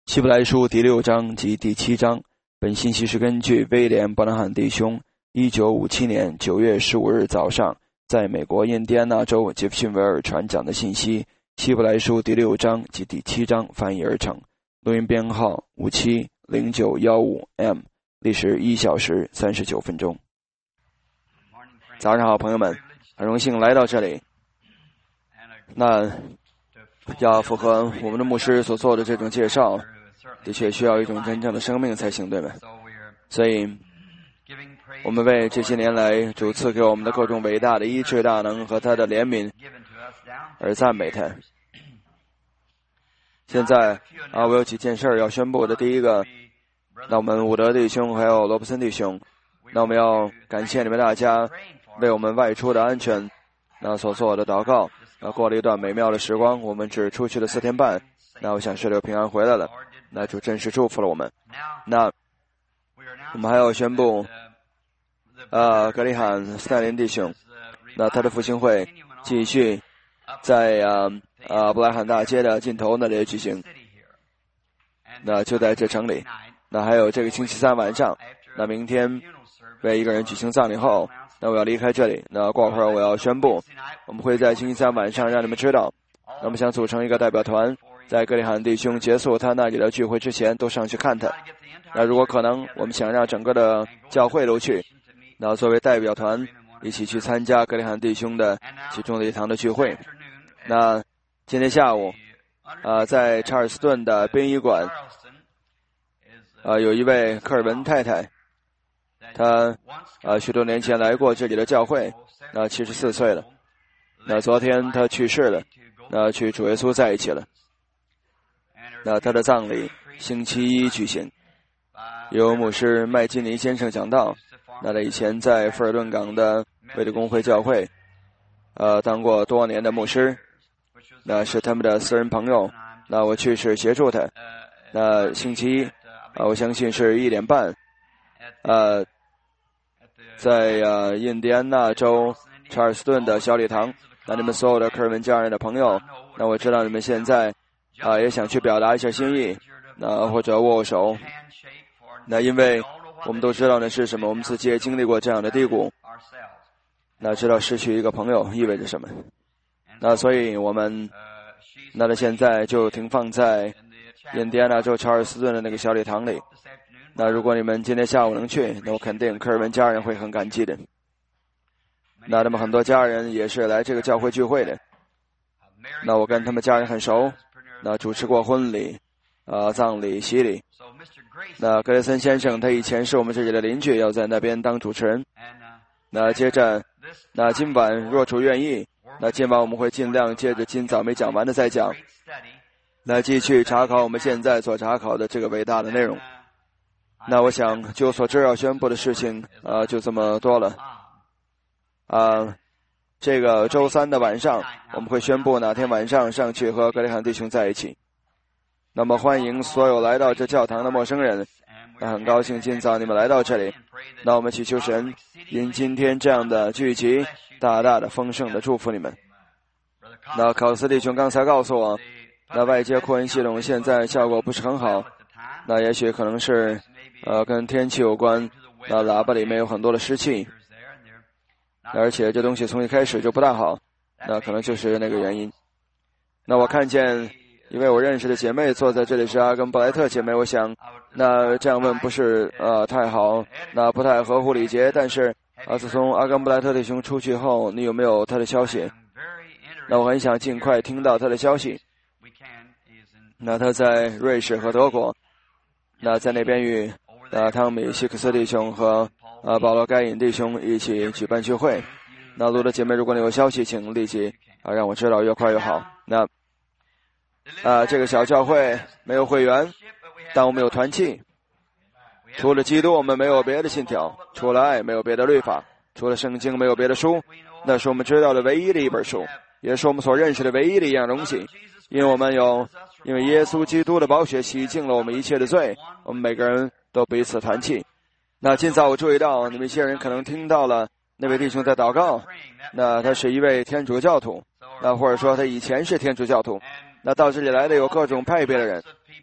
希伯来书第6章及第7章，本信息是根据威廉·伯南汉弟兄1957年9月15日早上在美国印第安纳州杰弗逊维尔传讲的信息，希伯来书第6章及第7章翻译而成。录音编号570915M， 历时1小时39分钟。早上好，朋友们，很荣幸来到这里。那要符合我们的牧师所做的这种介绍，的确需要一种真正的生命才行，对吗？所以我们为这些年来主赐给我们的各种伟大的医治大能和他的怜悯而赞美他。现在我有几件事要宣布的。第一个，那我们伍德弟兄还有罗伯森弟兄，那我们要感谢你们大家为我们外出的安全所做的祷告。过了一段美妙的时光，我们只出去了4天半，我想是平安回来了，那主真是祝福了我们。那我们还要宣布格里罕斯泰林弟兄，那他的复兴会继续在布莱汉大街的尽头那里举行，那就在这城里。那还有这个星期三晚上，那明天为一个人举行葬礼后，那我要离开这里。那过会儿我要宣布，我们会在星期三晚上让你们知道，那我们想组成一个代表团，在格里罕弟兄结束他那里的聚会之前都上去看他。那如果可能，我们想让整个的教会都去，那作为代表团一起去参加格里罕弟兄的其中的一堂的聚会。那今天下午在查尔斯顿的殡仪馆有一位科尔文太太，她许多年前来过这里的教会，那74岁了。那昨天她去世了，那去主耶稣在一起了。那她的葬礼星期一举行，由牧师麦金尼先生讲道。那他以前在富尔顿港的卫理公会教会当过多年的牧师，那是他们的私人朋友。那我去是协助他。那星期一我相信是1点半在印第安纳州查尔斯顿的小礼堂。那你们所有的科尔文家人的朋友，那我知道你们现在也想去表达一下心意，那或者握握手。那因为我们都知道那是什么，我们自己也经历过这样的低谷，那知道失去一个朋友意味着什么。那所以我们那他现在就停放在印第安纳州查尔斯顿的那个小礼堂里。那如果你们今天下午能去，那我肯定科尔文家人会很感激的。那他们很多家人也是来这个教会聚会的，那我跟他们家人很熟，那主持过婚礼葬礼洗礼。那格雷森先生他以前是我们这里的邻居，要在那边当主持人。那接着那今晚若主愿意，那今晚我们会尽量接着今早没讲完的再讲，来继续查考我们现在所查考的这个伟大的内容。那我想就所知要宣布的事情就这么多了。这个周三的晚上我们会宣布哪天晚上上去和格里罕弟兄在一起。那么欢迎所有来到这教堂的陌生人，那很高兴今早你们来到这里。那我们祈求神因今天这样的聚集大大的丰盛的祝福你们。那考斯弟兄刚才告诉我，那外接扩音系统现在效果不是很好，那也许可能是跟天气有关，那喇叭里面有很多的湿气，而且这东西从一开始就不大好，那可能就是那个原因。那我看见一位我认识的姐妹坐在这里，是阿根布莱特姐妹。我想那这样问不是太好，那不太合乎礼节。但是自从阿根布莱特弟兄出去后，你有没有他的消息？那我很想尽快听到他的消息。那他在瑞士和德国，那在那边与汤米希克斯弟兄和保罗盖隐弟兄一起举办聚会。那路的姐妹，如果你有消息，请立即让我知道，越快越好。那这个小教会没有会员，但我们有团契。除了基督，我们没有别的信条；除了爱，没有别的律法；除了圣经，没有别的书。那是我们知道的唯一的一本书，也是我们所认识的唯一的一样东西。因为耶稣基督的宝血洗净了我们一切的罪，我们每个人都彼此团契。那今早我注意到你们一些人可能听到了那位弟兄在祷告，那他是一位天主教徒，那或者说他以前是天主教徒。那到这里来的有各种派别的人，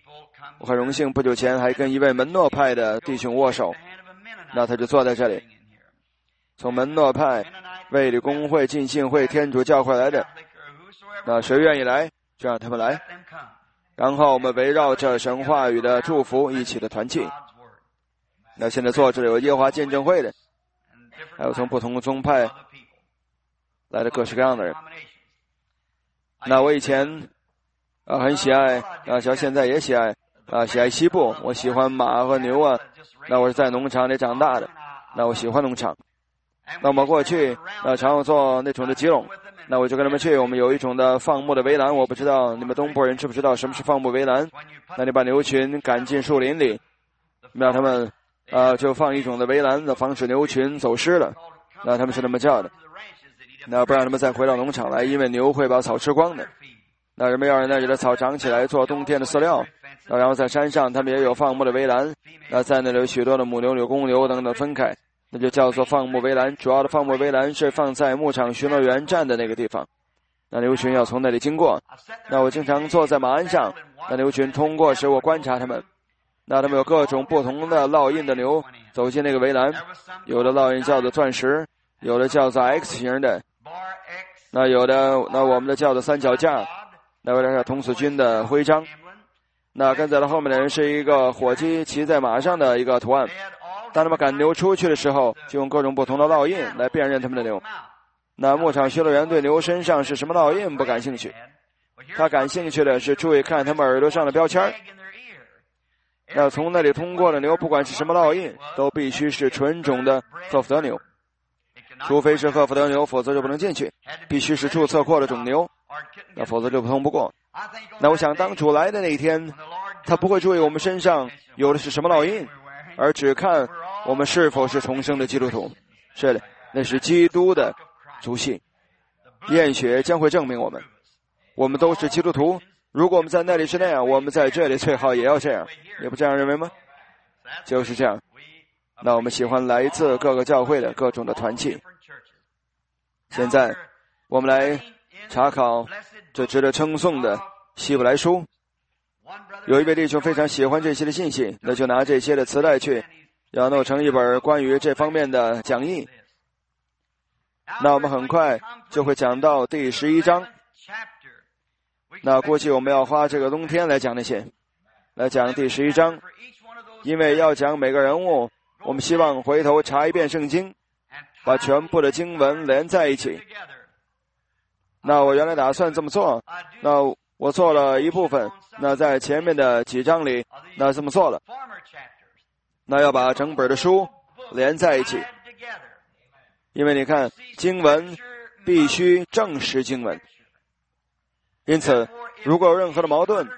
我很荣幸不久前还跟一位门诺派的弟兄握手，那他就坐在这里，从门诺派、卫理公会、浸信会、天主教会来的，那谁愿意来就让他们来，然后我们围绕着神话语的祝福一起的团契。那现在坐这里有耶和华见证会的，还有从不同的宗派来的各式各样的人。那我以前很喜爱像现在也喜爱喜爱西部，我喜欢马和牛啊。那我是在农场里长大的，那我喜欢农场。那我们过去常做那种的集拢，那我就跟他们去。我们有一种的放牧的围栏，我不知道你们东部人知不知道什么是放牧围栏？那你把牛群赶进树林里，让他们就放一种的围栏，防止牛群走失了。那他们是那么叫的。那不让他们再回到农场来，因为牛会把草吃光的。那人们要让那里的草长起来做冬天的饲料。然后在山上他们也有放牧的围栏，在那里有许多的母牛、有公牛等等分开，那就叫做放牧围栏。主要的放牧围栏是放在牧场巡逻员站的那个地方，那牛群要从那里经过。那我经常坐在马鞍上，那牛群通过时我观察他们，那他们有各种不同的烙印的牛走进那个围栏，有的烙印叫做钻石，有的叫做 X 型的，那有的我们的叫做三脚架，那有的是童子军的徽章。那跟在他后面的人是一个火鸡骑在马上的一个图案。当他们赶牛出去的时候，就用各种不同的烙印来辨认他们的牛。那牧场巡逻员对牛身上是什么烙印不感兴趣，他感兴趣的是注意看他们耳朵上的标签。那从那里通过的牛，不管是什么烙印，都必须是纯种的赫福德牛，除非是赫福德牛，否则就不能进去，必须是注册过的种牛，那否则就通不过。那我想当主来的那一天，他不会注意我们身上有的是什么烙印，而只看我们是否是重生的基督徒。是的，那是基督的族系，验血将会证明我们都是基督徒。如果我们在那里是那样，我们在这里最好也要这样，也不这样认为吗？就是这样。那我们喜欢来自各个教会的各种的团契。现在我们来查考这值得称颂的希伯来书。有一位弟兄非常喜欢这些的信息，那就拿这些的磁带去，要弄成一本关于这方面的讲义。那我们很快就会讲到第11章。那估计我们要花这个冬天来讲那些，来讲第11章，因为要讲每个人物，我们希望回头查一遍圣经，把全部的经文连在一起。那我原来打算这么做，那我做了一部分，那在前面的几章里那这么做了，那要把整本的书连在一起。因为你看经文必须证实经文，因此如果有任何的矛盾，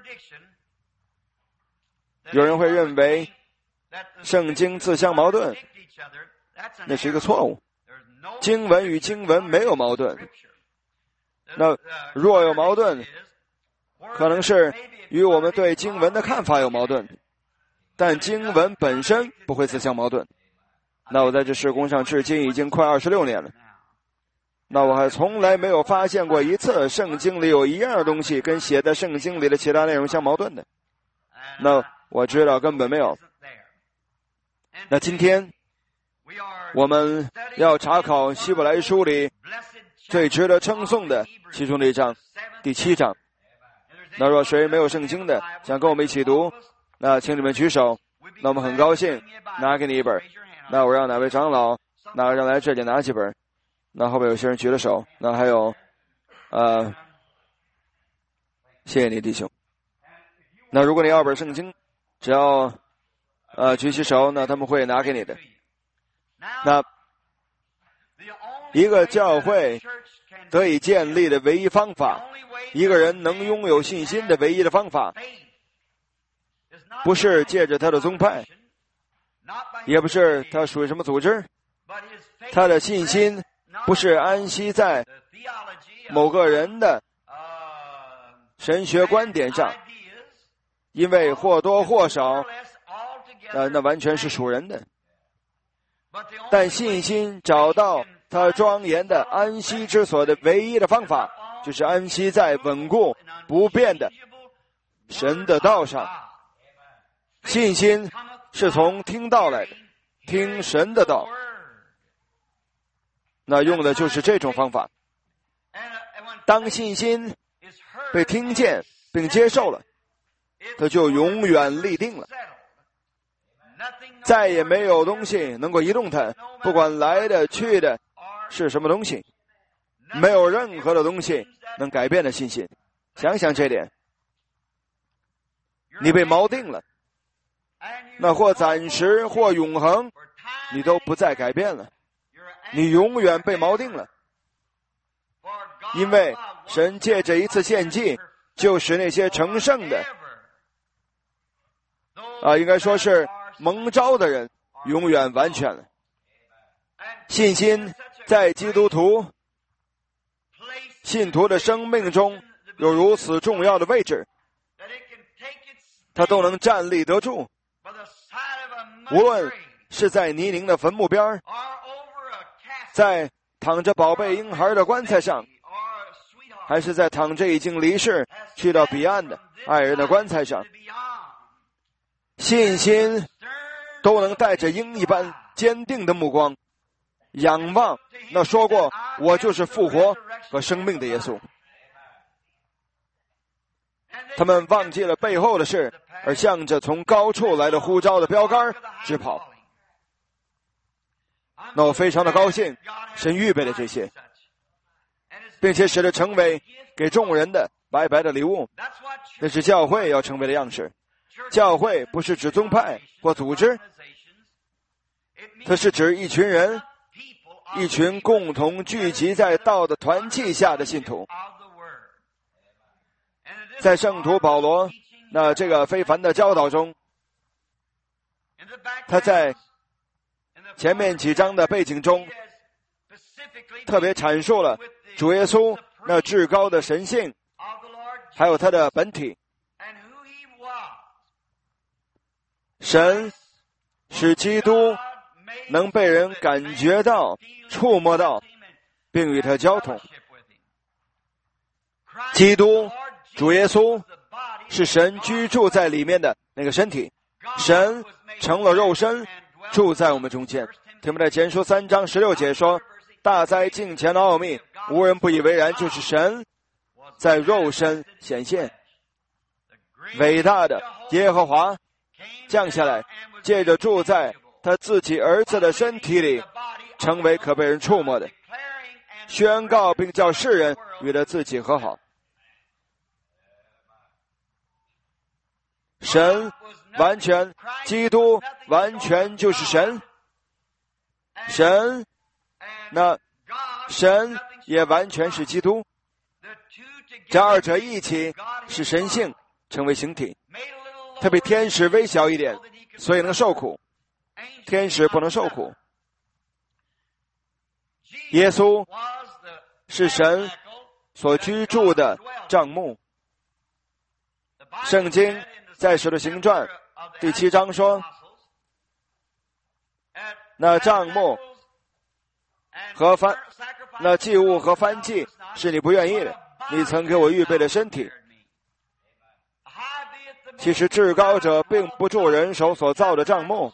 有人会认为圣经自相矛盾，那是一个错误。经文与经文没有矛盾，那若有矛盾，可能是与我们对经文的看法有矛盾，但经文本身不会自相矛盾。那我在这事工上至今已经快26年了，那我还从来没有发现过一次圣经里有一样东西跟写在圣经里的其他内容相矛盾的。那我知道根本没有。那今天我们要查考希伯来书里最值得称颂的其中的一章，第7章。那若谁没有圣经的想跟我们一起读，那请你们举手，那我们很高兴拿给你一本。那我让哪位长老让来这里拿几本。那后面有些人举了手，那还有谢谢你弟兄。那如果你要本圣经，只要举起手，那他们会拿给你的。那一个教会得以建立的唯一方法，一个人能拥有信心的唯一的方法，不是借着他的宗派，也不是他属于什么组织，他的信心不是安息在某个人的神学观点上，因为或多或少那完全是属人的。但信心找到他庄严的安息之所的唯一的方法，就是安息在稳固不变的神的道上。 信心是从听道来的，听神的道。那用的就是这种方法。当信心被听见并接受了，它就永远立定了，再也没有东西能够移动它，不管来的去的是什么东西，没有任何的东西能改变的信心。想想这点，你被锚定了，那或暂时或永恒，你都不再改变了，你永远被锚定了。因为神借着一次献祭，就使那些成圣的应该说是蒙召的人永远完全了。信心在基督徒信徒的生命中有如此重要的位置，他都能站立得住，无论是在泥泞的坟墓边，在躺着宝贝婴孩的棺材上，还是在躺着已经离世去到彼岸的爱人的棺材上，信心都能带着鹰一般坚定的目光仰望那说过我就是复活和生命的耶稣。他们忘记了背后的事，而向着从高处来的呼召的标杆直跑。那我非常的高兴，神预备了这些，并且使它成为给众人的白白的礼物。那是教会要成为的样式。教会不是指宗派或组织，它是指一群人，一群共同聚集在道的团契下的信徒。在圣徒保罗那这个非凡的教导中，他在前面几章的背景中特别阐述了主耶稣那至高的神性，还有他的本体。神使基督能被人感觉到、触摸到，并与他交通。基督主耶稣是神居住在里面的那个身体，神成了肉身住在我们中间。提摩太前书3章16节说，大哉敬虔的奥秘，无人不以为然，就是神在肉身显现。伟大的耶和华降下来，借着住在他自己儿子的身体里，成为可被人触摸的，宣告并叫世人与他自己和好。神完全，基督完全就是神，那神也完全是基督，这二者一起使神性成为形体。他比天使微小一点，所以能受苦，天使不能受苦。耶稣是神所居住的帐幕。圣经在使徒行传第7章说，那帐幕和那祭物和燔祭是你不愿意的，你曾给我预备的身体。其实至高者并不住人手所造的帐幕，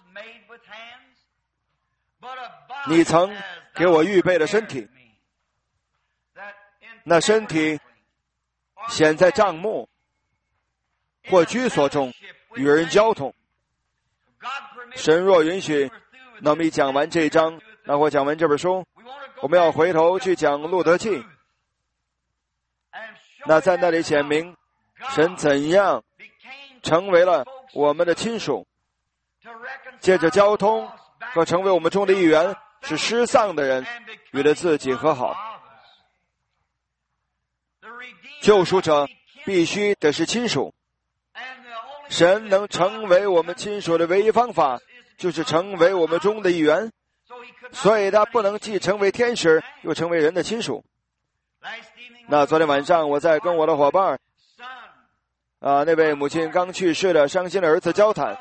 你曾给我预备的身体，那身体显在帐幕或居所中与人交通。神若允许，那我们一讲完这一章，那我讲完这本书，我们要回头去讲路德记。那在那里显明神怎样成为了我们的亲属，借着交通和成为我们中的一员，使失丧的人与他自己和好。救赎者必须得是亲属，神能成为我们亲属的唯一方法就是成为我们中的一员，所以他不能既成为天使又成为人的亲属。那昨天晚上我在跟我的伙伴那位母亲刚去世的伤心的儿子交谈，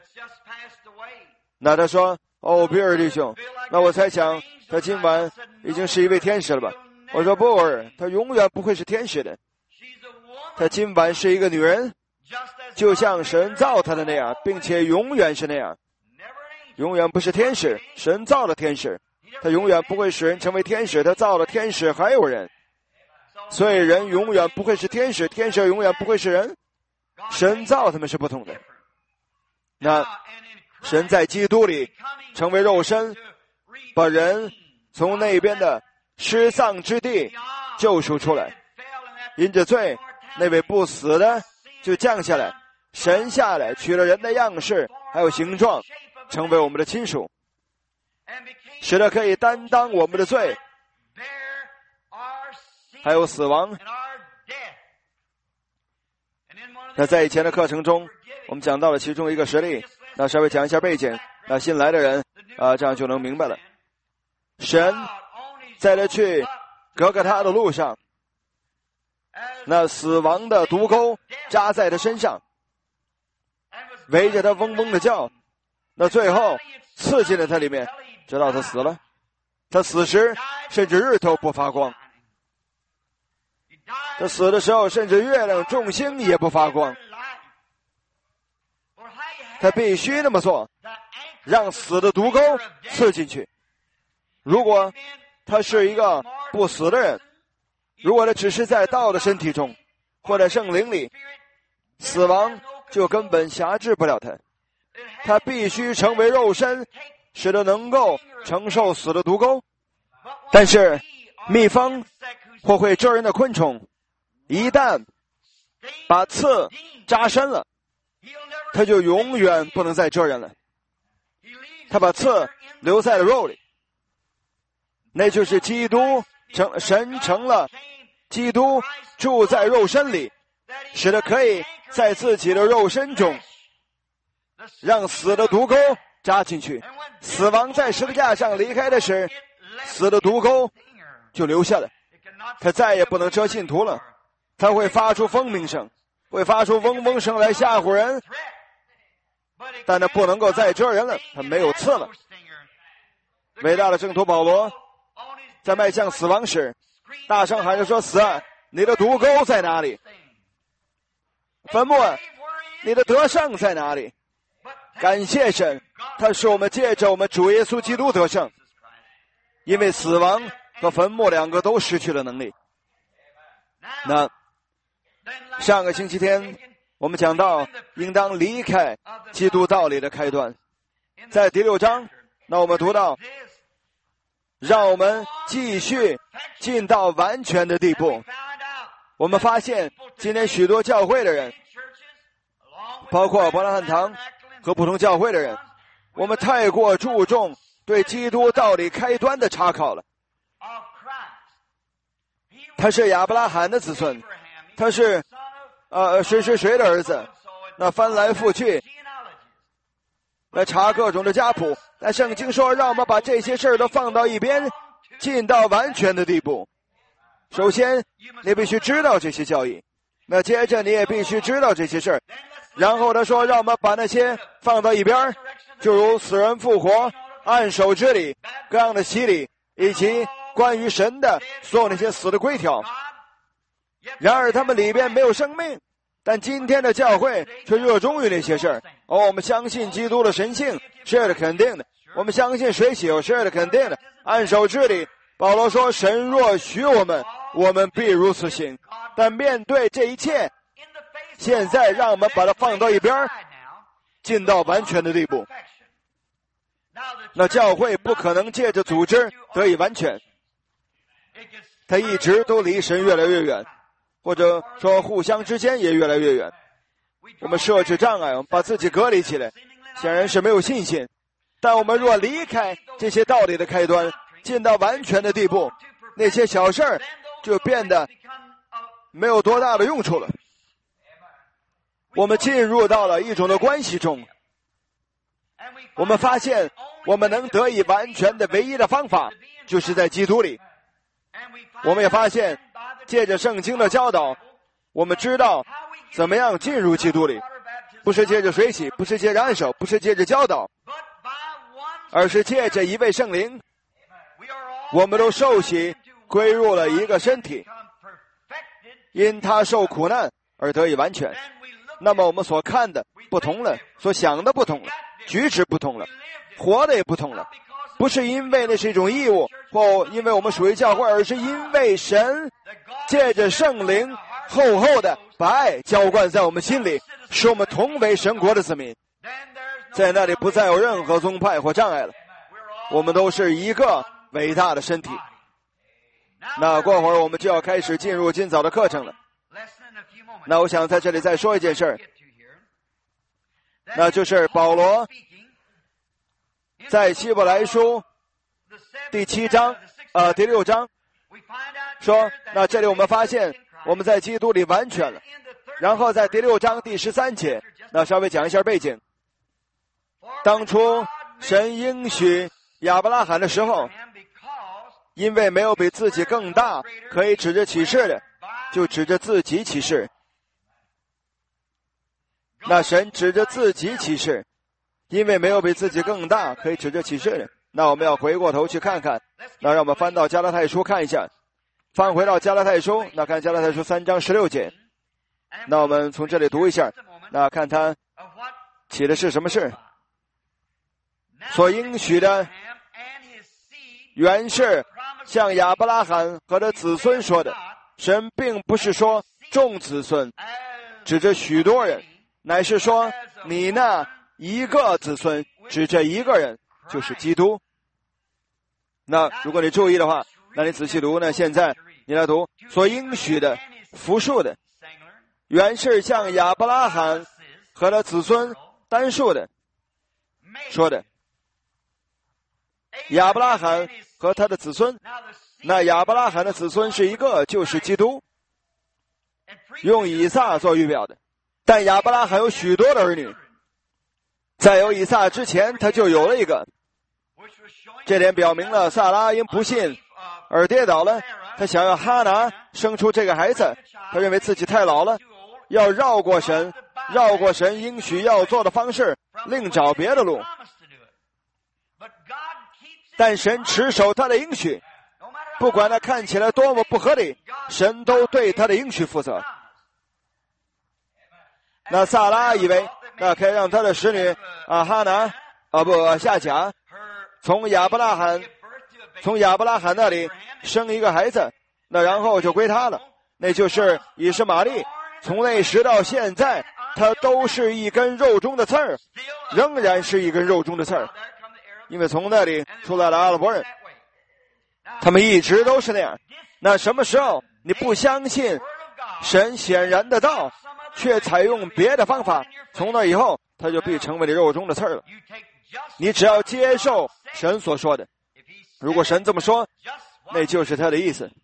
那他说，比尔弟兄，那我猜想他今晚已经是一位天使了吧？我说不，他永远不会是天使的，他今晚是一个女人， 就像神造他的那样，并且永远是那样。永远不是天使，神造了天使，他永远不会使人成为天使，他造了天使还有人。所以人永远不会是天使，天使永远不会是人，神造他们是不同的。那神在基督里成为肉身，把人从那边的失丧之地救赎出来。因着罪，那位不死的就降下来，神下来取了人的样式还有形状，成为我们的亲属，使得可以担当我们的罪还有死亡。那在以前的课程中，我们讲到了其中一个实例，那稍微讲一下背景，那新来的人这样就能明白了。神在他去哥哥他的路上，那死亡的毒钩扎在他身上，围着他嗡嗡的叫，那最后刺进了他里面，直到他死了。他死时甚至日头不发光，他死的时候甚至月亮众星也不发光。他必须那么做，让死的毒钩刺进去。如果他是一个不死的人，如果他只是在道的身体中或者圣灵里，死亡就根本辖制不了他。他必须成为肉身，使得能够承受死的毒钩。但是蜜蜂或会蛰人的昆虫，一旦把刺扎深了，他就永远不能再蛰人了。他把刺留在了肉里，那就是基督神成了基督住在肉身里，使得可以在自己的肉身中让死的毒钩扎进去。死亡在十字架上离开的时，死的毒钩就留下了，他再也不能蛰信徒了。他会发出蜂鸣声，会发出嗡嗡声来吓唬人，但他不能够再蛰人了，他没有刺了。伟大的圣徒保罗在迈向死亡时大声喊着说，死啊，你的毒钩在哪里？坟墓啊，你的得胜在哪里？感谢神，他使我们借着我们主耶稣基督得胜，因为死亡和坟墓两个都失去了能力。那上个星期天我们讲到应当离开基督道理的开端，在第6章，那我们读到让我们继续进到完全的地步。我们发现今天许多教会的人，包括伯拉罕堂和普通教会的人，我们太过注重对基督道理开端的查考了。他是亚伯拉罕的子孙，他是谁的儿子，那翻来覆去来查各种的家谱。那圣经说让我们把这些事儿都放到一边，进到完全的地步。首先你必须知道这些教义，那接着你也必须知道这些事儿，然后他说让我们把那些放到一边，就如死人复活、按手之礼、各样的洗礼，以及关于神的所有那些死的规条。然而他们里边没有生命，但今天的教会却热衷于那些事儿。我们相信基督的神性，是的，肯定的。我们相信水洗，是的，肯定的。按手之礼，保罗说神若许我们，我们必如此行。但面对这一切，现在让我们把它放到一边，进到完全的地步。那教会不可能借着组织得以完全，它一直都离神越来越远，或者说互相之间也越来越远。我们设置障碍，我们把自己隔离起来，显然是没有信心。但我们若离开这些道理的开端，进到完全的地步，那些小事儿就变得没有多大的用处了。我们进入到了一种的关系中，我们发现我们能得以完全的唯一的方法就是在基督里。我们也发现借着圣经的教导，我们知道怎么样进入基督里，不是借着水洗，不是借着按手，不是借着教导，而是借着一位圣灵，我们都受洗归入了一个身体，因他受苦难而得以完全。 那么我们所看的不同了，所想的不同了，举止不同了，活的也不同了。不是因为那是一种义务，或因为我们属于教会，而是因为神借着圣灵厚厚的把爱浇灌在我们心里，使我们同为神国的子民。在那里不再有任何宗派或障碍了，我们都是一个伟大的身体。那过会儿我们就要开始进入今早的课程了。那我想在这里再说一件事儿，那就是保罗在希伯来书第6章说，那这里我们发现我们在基督里完全了。然后在第6章第13节，那稍微讲一下背景。当初神应许亚伯拉罕的时候，因为没有比自己更大可以指着启示的，就指着自己启示。那神指着自己启示，因为没有比自己更大可以指着启示的。那我们要回过头去看看，那让我们翻到加拉太书看一下，翻回到加拉太书，那看加拉太书3章16节。那我们从这里读一下，那看他起的是什么事。所应许的原是像亚伯拉罕和他子孙说的，神并不是说众子孙，指着许多人，乃是说你那一个子孙，指着一个人，就是基督。那如果你注意的话，那你仔细读呢，现在你来读，所应许的复数的原是像亚伯拉罕和他子孙单数的说的，亚伯拉罕和他的子孙，那亚伯拉罕的子孙是一个，就是基督，用以撒做预表的。但亚伯拉罕有许多的儿女，在有以撒之前他就有了一个，这点表明了撒拉因不信而跌倒了。他想要哈拿生出这个孩子，他认为自己太老了，要绕过神应许要做的方式，另找别的路。但神持守他的应许，不管他看起来多么不合理，神都对他的应许负责。那撒拉以为那可以让他的使女哈拿夏甲从亚伯拉罕那里生一个孩子，那然后就归他了，那就是以实玛利。从那时到现在，他都是一根肉中的刺儿，仍然是一根肉中的刺儿，因为从那里出来了阿拉伯人，他们一直都是那样。那什么时候你不相信神显然的道，却采用别的方法，从那以后他就必成为你肉中的刺儿了。你只要接受神所说的，如果神这么说，那就是他的意思。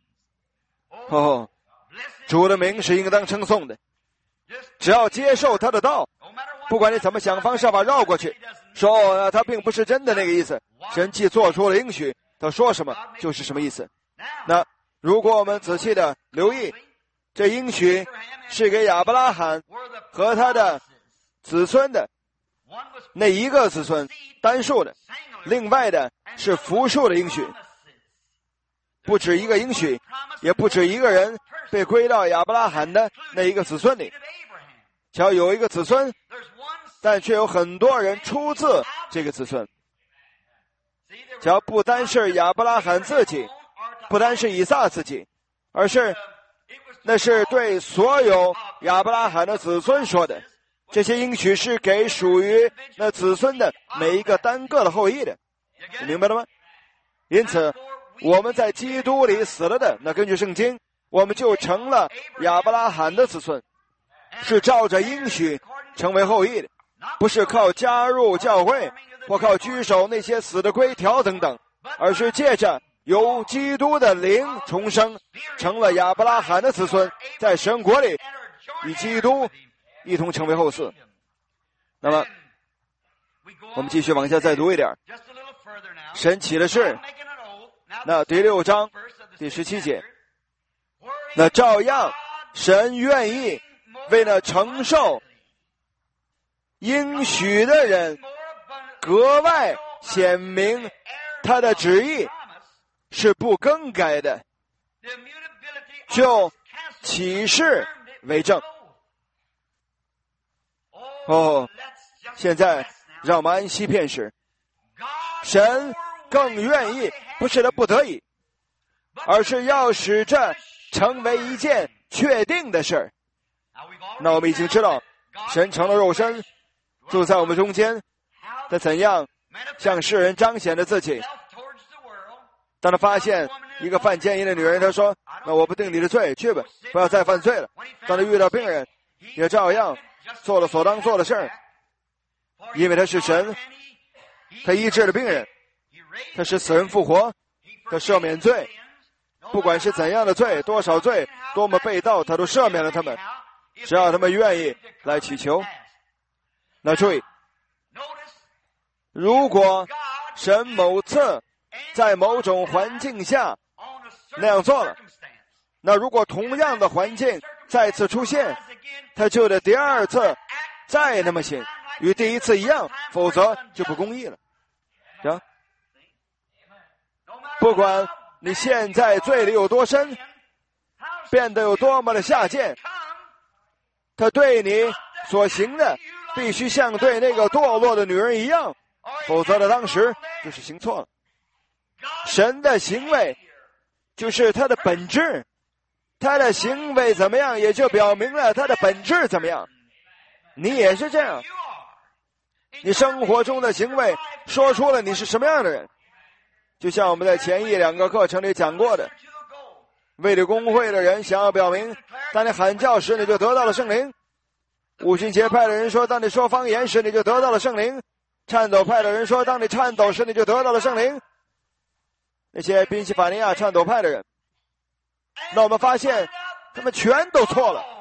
主的名是应当称颂的，只要接受他的道，不管你怎么想方设法绕过去，说他并不是真的那个意思，神既做出了应许，他说什么就是什么意思。那如果我们仔细的留意，这应许是给亚伯拉罕和他的子孙的，那一个子孙单数的，另外的是复数的应许，不止一个应许，也不止一个人被归到亚伯拉罕的那一个子孙里。瞧，有一个子孙，但却有很多人出自这个子孙。瞧，不单是亚伯拉罕自己，不单是以撒自己，而是那是对所有亚伯拉罕的子孙说的。这些应许是给属于那子孙的每一个单个的后裔的，你明白了吗？因此我们在基督里死了的，那根据圣经，我们就成了亚伯拉罕的子孙，是照着应许成为后裔的，不是靠加入教会或靠居守那些死的规条等等，而是借着由基督的灵重生，成了亚伯拉罕的子孙，在神国里与基督一同成为后嗣。那么我们继续往下再读一点，神起的事，那第6章第17节，那照样神愿意为那承受应许的人格外显明他的旨意是不更改的，就启示为证。 现在让我们安息片时，神更愿意，不是他不得已，而是要使这成为一件确定的事儿。那我们已经知道，神成了肉身，住在我们中间，他怎样向世人彰显了自己。当他发现一个犯奸淫的女人，他说，那我不定你的罪，去吧，不要再犯罪了。当他遇到病人，也照样做了所当做的事儿，因为他是神，他医治了病人，他使死人复活，他赦免罪，不管是怎样的罪，多少罪，多么被盗，他都赦免了他们，只要他们愿意来祈求。那注意，如果神某次在某种环境下那样做了，那如果同样的环境再次出现，他就得第二次再那么行，与第一次一样，否则就不公义了。行，不管你现在罪里有多深，变得有多么的下贱，他对你所行的必须像对那个堕落的女人一样，否则他当时就是行错了。神的行为就是他的本质，他的行为怎么样，也就表明了他的本质怎么样。你也是这样，你生活中的行为说出了你是什么样的人。就像我们在前一两个课程里讲过的，卫理公会的人想要表明，当你喊叫时你就得到了圣灵；五旬节派的人说，当你说方言时你就得到了圣灵；颤抖派的人说，当你颤抖时你就得到了圣灵。那些宾夕法尼亚颤抖派的人，那我们发现他们全都错了，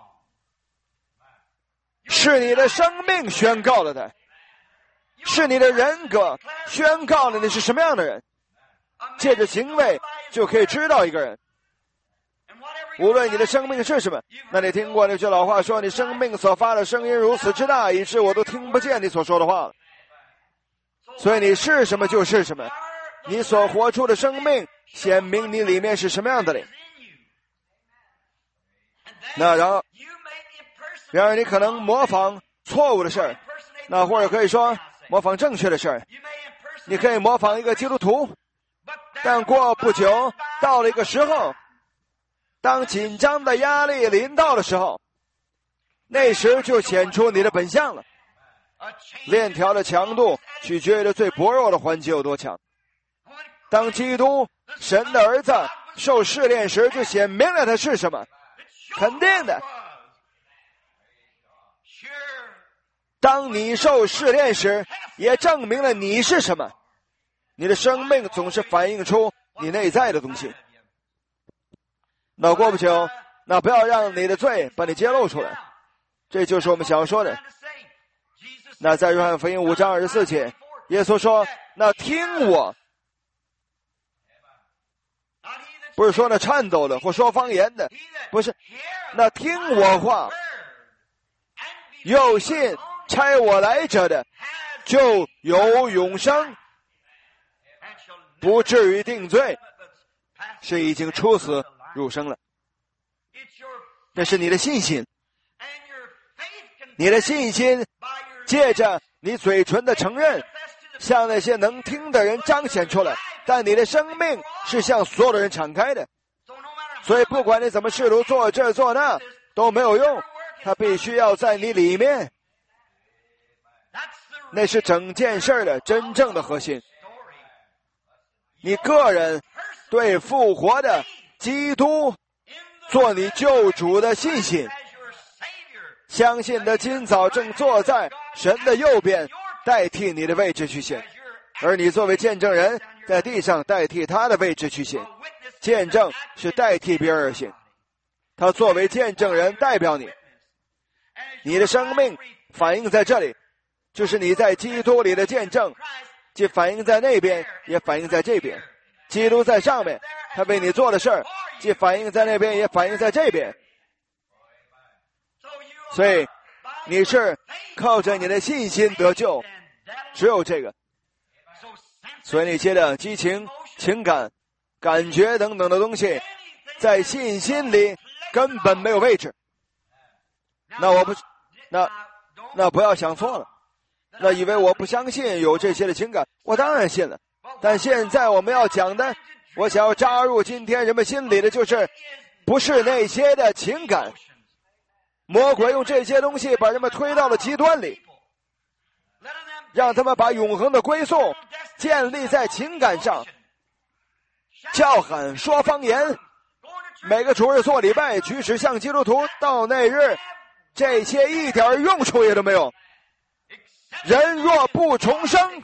是你的生命宣告了他，是你的人格宣告了你是什么样的人。借着行为就可以知道一个人，无论你的生命是什么。那你听过那句老话说，你生命所发的声音如此之大，以致我都听不见你所说的话了。所以你是什么就是什么，你所活出的生命显明你里面是什么样的灵。那然而你可能模仿错误的事儿，那或者可以说模仿正确的事儿。你可以模仿一个基督徒，但过不久到了一个时候，当紧张的压力临到的时候，那时就显出你的本相了。链条的强度取决于最薄弱的环节有多强。当基督神的儿子受试炼时，就显明了他是什么，肯定的。当你受试炼时，也证明了你是什么。你的生命总是反映出你内在的东西。那过不久，那不要让你的罪把你揭露出来，这就是我们想要说的。那在约翰福音5章24节，耶稣说，那听我，不是说那颤抖的或说方言的，不是，那听我话又信差我来者的，就有永生，不至于定罪，是已经出死入生了。这是你的信心，你的信心借着你嘴唇的承认，向那些能听的人彰显出来，但你的生命是向所有的人敞开的。所以不管你怎么试图做这做那都没有用，它必须要在你里面，那是整件事的真正的核心。你个人对复活的基督做你救主的信心，相信他今早正坐在神的右边，代替你的位置去行，而你作为见证人在地上代替他的位置去行。见证是代替别人而行，他作为见证人代表你，你的生命反映在这里，就是你在基督里的见证，既反映在那边也反映在这边。基督在上面，他为你做的事儿既反映在那边也反映在这边。所以你是靠着你的信心得救，只有这个。所以那些的激情、情感、感觉等等的东西，在信心里根本没有位置。那那不要想错了，那以为我不相信有这些的情感，我当然信了。但现在我们要讲的，我想要扎入今天人们心里的，就是不是那些的情感。魔鬼用这些东西把人们推到了极端里，让他们把永恒的归宿建立在情感上，叫喊、说方言，每个主日做礼拜，举止像基督徒，到那日这些一点用处也都没有。人若不重生，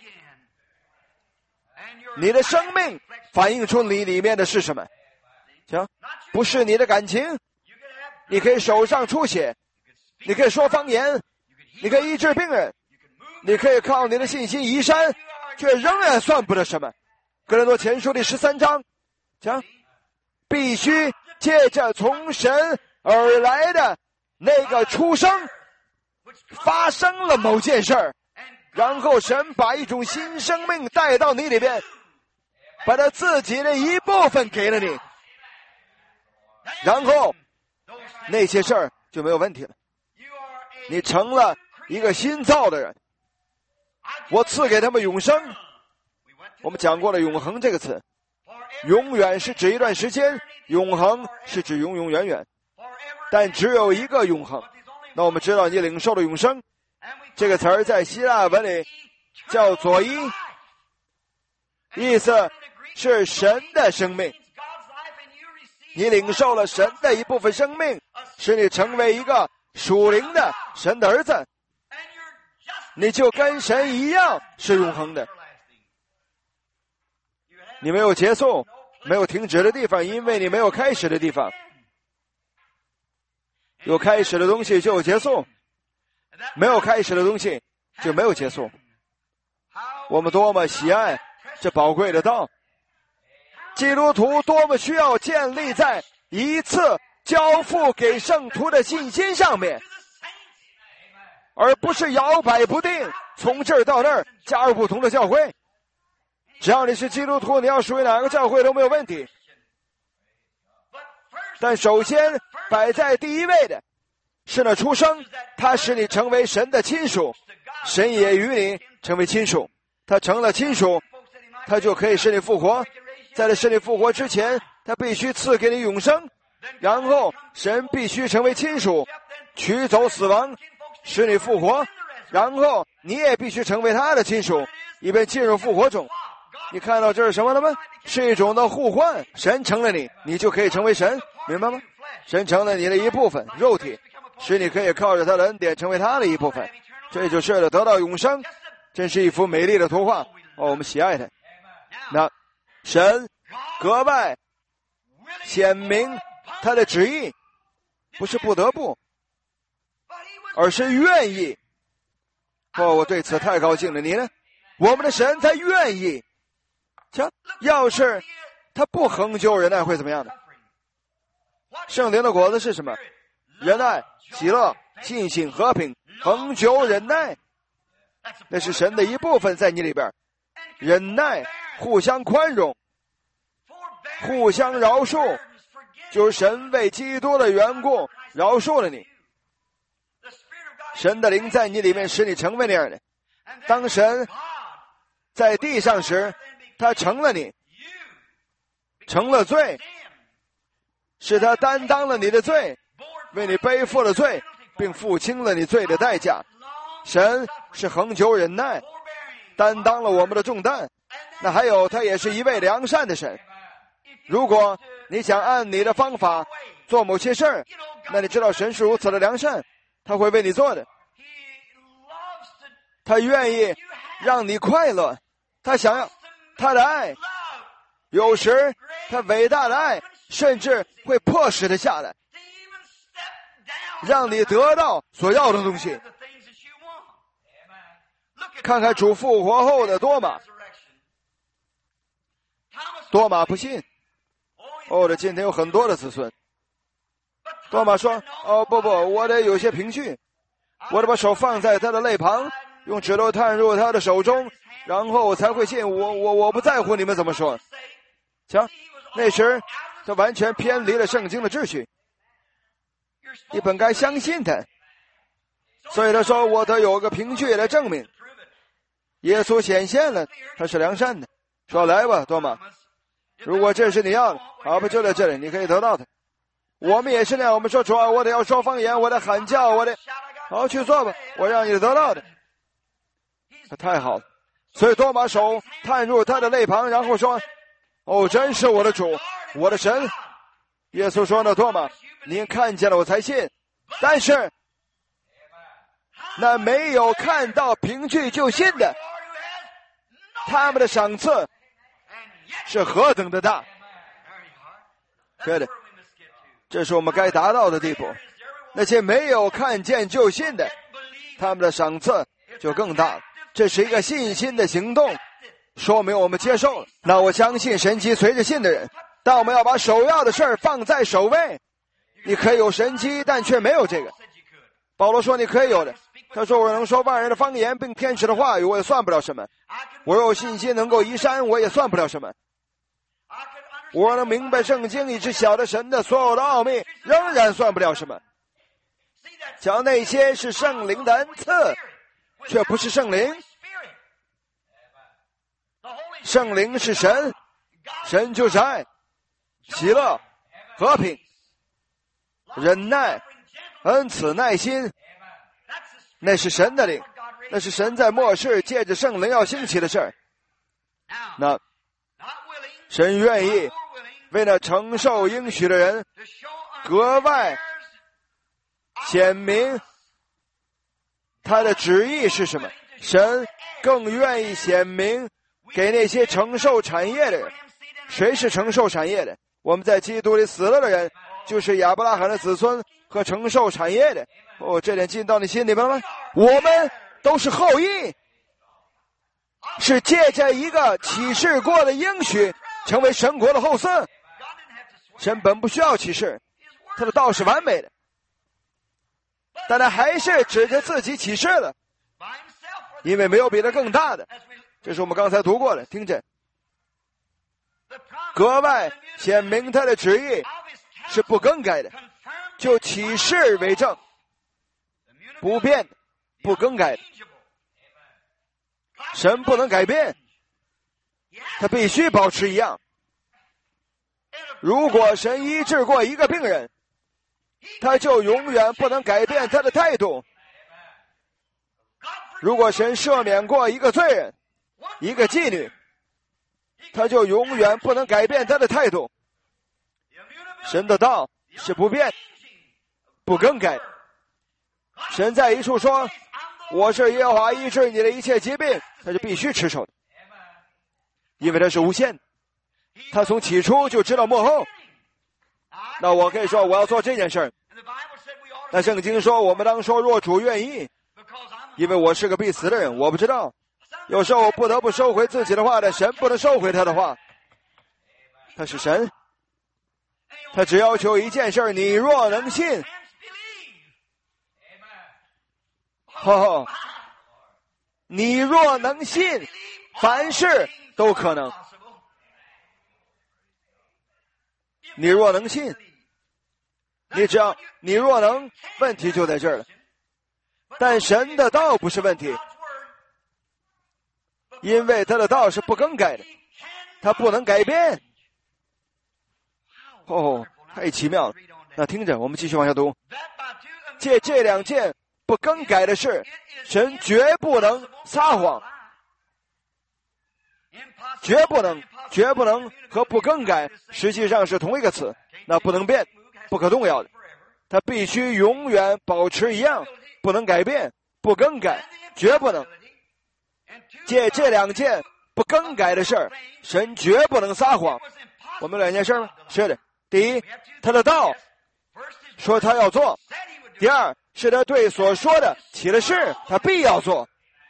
你的生命反映出你里面的是什么？行，不是你的感情。你可以手上出血，你可以说方言，你可以医治病人，你可以靠你的信心移山，却仍然算不得什么。哥林多前书第13章讲，必须借着从神而来的那个出生，发生了某件事儿，然后神把一种新生命带到你里边，把他自己的一部分给了你，然后那些事儿就没有问题了。你成了一个新造的人。我赐给他们永生。我们讲过了永恒这个词，永远是指一段时间，永恒是指永永远远，但只有一个永恒。那我们知道你领受了永生这个词儿在希腊文里叫佐伊，意思是神的生命。你领受了神的一部分生命，使你成为一个属灵的神的儿子，你就跟神一样是永恒的。你没有结束，没有停止的地方，因为你没有开始的地方。有开始的东西就有结束，没有开始的东西就没有结束。我们多么喜爱这宝贵的道，基督徒多么需要建立在一次交付给圣徒的信心上面，而不是摇摆不定，从这儿到那儿加入不同的教会。只要你是基督徒，你要属于哪个教会都没有问题。但首先摆在第一位的是那出生，他使你成为神的亲属，神也与你成为亲属。他成了亲属，他就可以使你复活。在他使你复活之前，他必须赐给你永生，然后神必须成为亲属，取走死亡，使你复活，然后你也必须成为他的亲属，以便进入复活中。你看到这是什么了吗？是一种的互换。神成了你，你就可以成为神，明白吗？神成了你的一部分肉体，使你可以靠着他的恩典成为他的一部分，这就是了得到永生。真是一幅美丽的图画哦，我们喜爱它。那神格外显明他的旨意，不是不得不，而是愿意。哦，我对此太高兴了。你呢？我们的神他愿意。瞧，要是他不恒久忍耐会怎么样呢？圣灵的果子是什么？仁爱、喜乐、信心、和平、恒久忍耐，那是神的一部分在你里边。忍耐，互相宽容，互相饶恕，就是神为基督的缘故饶恕了你。神的灵在你里面使你成为那样的。当神在地上时，他成了你，成了罪，是他担当了你的罪，为你背负了罪，并付清了你罪的代价。神是恒久忍耐，担当了我们的重担。那还有，他也是一位良善的神。如果你想按你的方法做某些事儿，那你知道神是如此的良善，他会为你做的。他愿意让你快乐，他想要他的爱，有时他伟大的爱甚至会迫使他下来，让你得到所要的东西。看看主复活后的多马，多马不信。哦，这今天有很多的子孙。多马说：哦，不，我得有些凭据，我得把手放在他的肋旁，用指头探入他的手中，然后我才会信。我不在乎你们怎么说。瞧，那时他完全偏离了圣经的秩序。你本该相信他， 所以他说我得有个凭据来证明。耶稣显现了，他是良善的，说来吧，多马，如果这是你要的，好吧，就在这里，你可以得到它。我们也是那样，我们说主啊，我得要说方言，我得喊叫，我得好去做吧，我让你得到的。他太好了，所以多马手探入他的肋旁，然后说：“哦，真是我的主，我的神。”耶稣说呢，多马，你看见了我才信，但是那没有看到凭据就信的，他们的赏赐是何等的大。对的，这是我们该达到的地步。那些没有看见就信的，他们的赏赐就更大了。这是一个信心的行动，说明我们接受了。那我相信神迹随着信的人，但我们要把首要的事儿放在首位。你可以有神迹，但却没有这个。保罗说你可以有的，他说我能说万人的方言并天使的话语，我也算不了什么。我有信心能够移山，我也算不了什么。我能明白圣经以及晓得神的所有的奥秘，仍然算不了什么。讲那些是圣灵的恩赐，却不是圣灵。圣灵是神，神就是爱、喜乐、和平、忍耐、恩慈、耐心，那是神的灵，那是神在末世借着圣灵要兴起的事儿。那神愿意为那承受应许的人格外显明他的旨意是什么。神更愿意显明给那些承受产业的人。谁是承受产业的？我们在基督里死了的人，就是亚伯拉罕的子孙和承受产业的。哦，这点进到你心里面了吗？我们都是后裔，是借着一个启示过的应许成为神国的后嗣。神本不需要启示，他的道是完美的，但他还是指着自己启示了，因为没有比他更大的。这是我们刚才读过的，听着，格外显明他的旨意是不更改的，就启示为证，不变不更改的。神不能改变，他必须保持一样。如果神医治过一个病人，他就永远不能改变他的态度。如果神赦免过一个罪人，一个妓女，他就永远不能改变他的态度。神的道是不变不更改。神在一处说我是耶和华医治你的一切疾病，他就必须持守的，因为他是无限的，他从起初就知道末后。那我可以说我要做这件事儿，那圣经说我们当说若主愿意，因为我是个必死的人，我不知道，有时候我不得不收回自己的话，但神不能收回他的话。他是神，他只要求一件事，你若能信，哦，你若能信，凡事都可能。你若能信，你若能，问题就在这儿了。但神的道不是问题，因为他的道是不更改的，他不能改变。哦，太奇妙了。那听着，我们继续往下读。借这两件不更改的事，神绝不能撒谎，绝不能和不更改实际上是同一个词。那不能变，不可动摇的，它必须永远保持一样，不能改变，不更改，绝不能。借这两件不更改的事儿，神绝不能撒谎。我们有两件事吗？是的。第一，他的道说他要做；第二，是他对所说的起了誓，他必要做。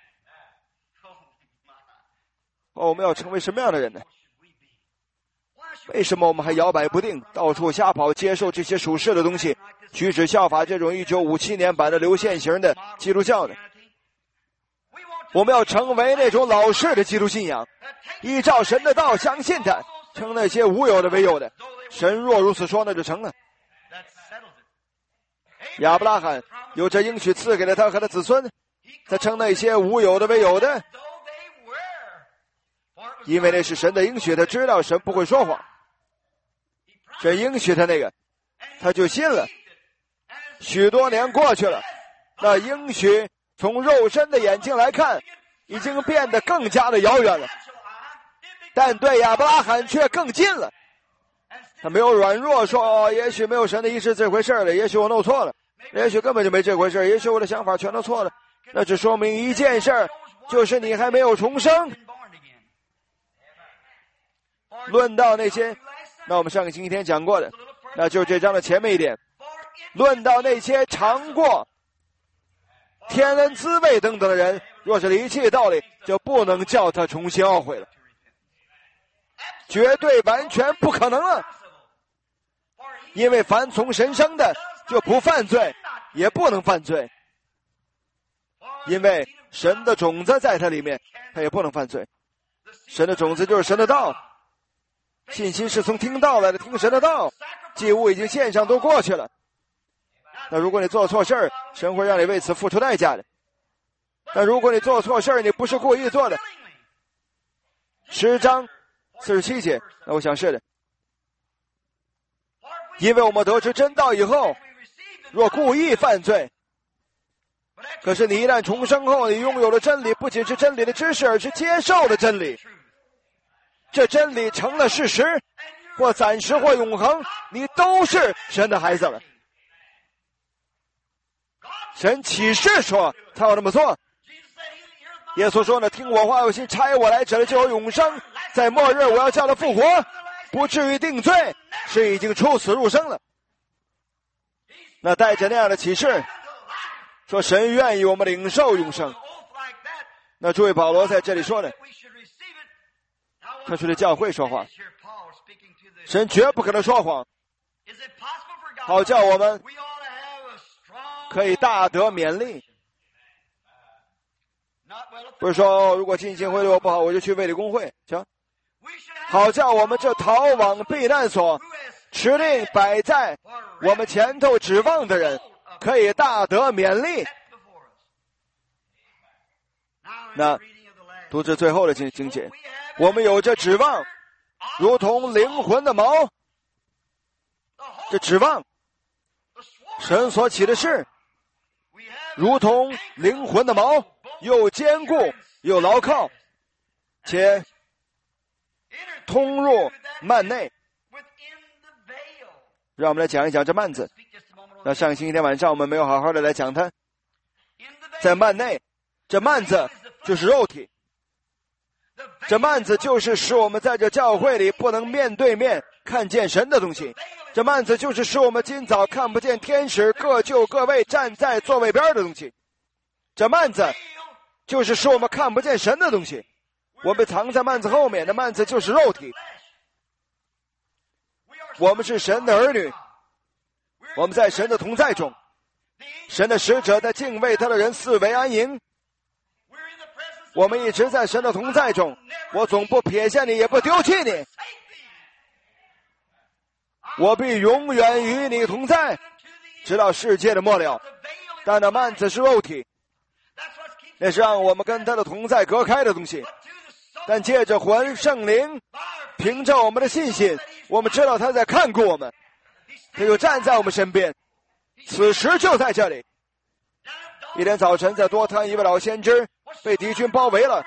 我们要成为什么样的人呢？为什么我们还摇摆不定，到处瞎跑，接受这些属世的东西，举止效法这种1957年版的流线型的基督教呢？我们要成为那种老式的基督信仰，依照神的道相信他，称那些无有的为有的。神若如此说，那就成了。 亚伯拉罕有这应许赐给了他和他子孙，他称那些无有的为有的，因为那是神的应许，他知道神不会说谎，神应许他那个，他就信了。许多年过去了，那应许从肉身的眼睛来看已经变得更加的遥远了，但对亚伯拉罕却更近了。他没有软弱说也许没有神的意志这回事了，也许我弄错了，也许根本就没这回事，也许我的想法全都错了。那只说明一件事，就是你还没有重生。论到那些，那我们上个星期天讲过的，那就是这章的前面一点，论到那些尝过天恩滋味等等的人，若是离弃道理，就不能叫他重新懊悔了，绝对完全不可能了。因为凡从神生的就不犯罪，也不能犯罪，因为神的种子在他里面，他也不能犯罪。神的种子就是神的道，信心是从听道来的，听神的道，祭物已经献上都过去了。那如果你做错事儿，神会让你为此付出代价的。但如果你做错事儿，你不是故意做的，10章47节，那我想是的。因为我们得知真道以后，若故意犯罪，可是你一旦重生后，你拥有了真理，不仅是真理的知识，而是接受了真理，这真理成了事实，或暂时或永恒，你都是神的孩子了。神启示说他要那么做。耶稣说呢，听我话有心差我来者的就有永生，在末日我要叫他复活，不至于定罪，是已经出死入生了。那带着那样的启示说神愿意我们领受永生。那诸位保罗在这里说呢，他是对教会说话，神绝不可能说谎，好叫我们可以大得勉励。不是说如果进行会对我不好，我就去卫理公会，行，好叫我们这逃往避难所持定摆在我们前头指望的人可以大得勉励。那读至最后的经节，我们有这指望如同灵魂的锚，这指望神所起的事如同灵魂的锚，又坚固又牢靠，且通入幔内。让我们来讲一讲这幔子。那上星期天晚上我们没有好好的来讲它。在幔内，这幔子就是肉体，这幔子就是使我们在这教会里不能面对面看见神的东西，这幔子就是使我们今早看不见天使各就各位站在座位边的东西，这幔子就是使我们看不见神的东西，我们藏在幔子后面的幔子就是肉体。我们是神的儿女，我们在神的同在中，神的使者在敬畏他的人四围安营，我们一直在神的同在中，我总不撇下你，也不丢弃你，我必永远与你同在，直到世界的末了。但那幔子是肉体，那是让我们跟他的同在隔开的东西，但借着魂圣灵，凭着我们的信心，我们知道他在看顾我们，他就站在我们身边，此时就在这里。一天早晨，在多滩一位老先知被敌军包围了，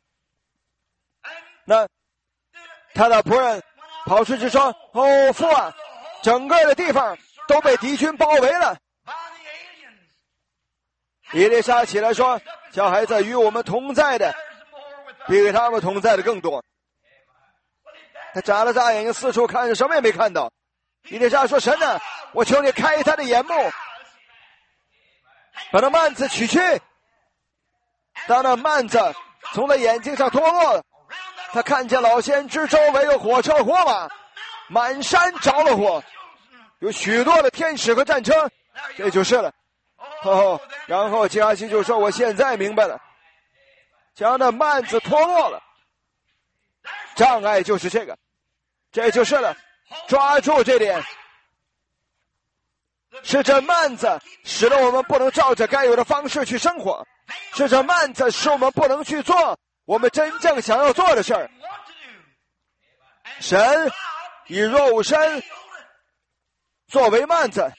那他的仆人跑出去说，哦，父啊，整个的地方都被敌军包围了。以利沙起来说，小孩子与我们同在的比与他们同在的更多。他眨了眨眼睛，四处看着，什么也没看到。以利沙说，神啊，我求你开他的眼目，把那幔子取去。当那幔子从他眼睛上脱落了，他看见老先知周围有火车火马，满山着了火，有许多的天使和战车，这就是了。然后基哈西就说，我现在明白了，将那幔子脱落了，障碍就是这个，这就是了，抓住这点。 是这幔子使得我们不能照着该有的方式去生活，是这幔子使我们不能去做我们真正想要做的事儿。神以肉身作为幔子，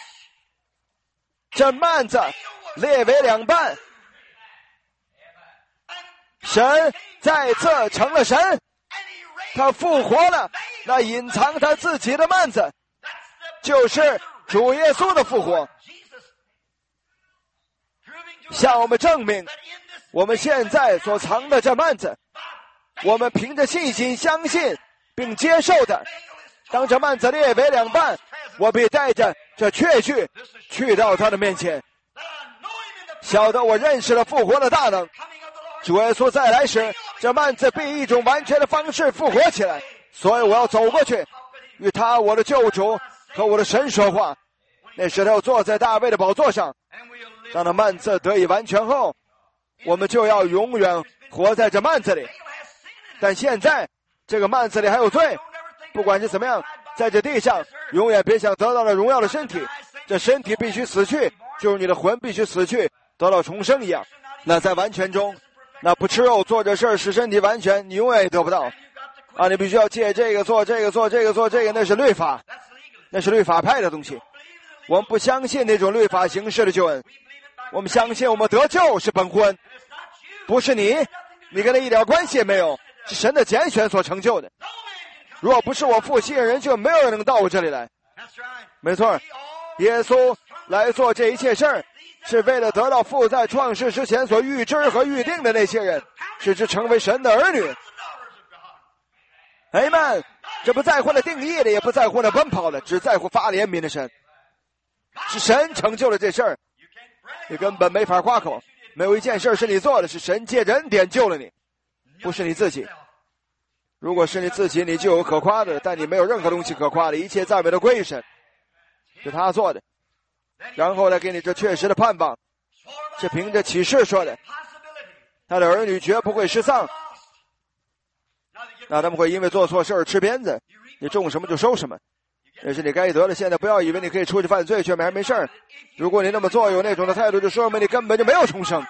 这幔子裂为两半，神再次成了神，他复活了那隐藏他自己的幔子，就是主耶稣的复活，向我们证明我们现在所藏的这幔子，我们凭着信心相信并接受的。当这幔子裂为两半，我必带着这确据去到他的面前，晓得我认识了复活的大能。主耶稣再来时，这幔子必以一种完全的方式复活起来，所以我要走过去，与他我的救主和我的神说话。那时他要坐在大卫的宝座上。当那幔子得以完全后，我们就要永远活在这幔子里。但现在这个幔子里还有罪，不管是怎么样，在这地上永远别想得到了荣耀的身体，这身体必须死去，就是你的魂必须死去，得到重生一样。那在完全中，那不吃肉做这事儿使身体完全，你永远也得不到啊！你必须要借这个做这个做这个做这个，那是律法，那是律法派的东西。我们不相信那种律法形式的救恩，我们相信我们得救是本乎恩，不是你跟他一点关系也没有，是神的拣选所成就的。若不是我父吸引人，就没有人能到我这里来。没错，耶稣来做这一切事儿，是为了得到父在创世之前所预知和预定的那些人，使之成为神的儿女。阿们。这不在乎那定义的，也不在乎那奔跑的，只在乎发怜悯的神。是神成就了这事儿，你根本没法夸口。没有一件事是你做的，是神借着恩典救了你，不是你自己。如果是你自己，你就有可夸的，但你没有任何东西可夸的，一切赞美都归于神，是他做的。然后来给你这确实的盼望，是凭着启示说的，他的儿女绝不会失丧。那他们会因为做错事吃鞭子，你种什么就收什么，这是你该得的。现在不要以为你可以出去犯罪却还没事儿，如果你那么做有那种的态度，就说明你根本就没有重生。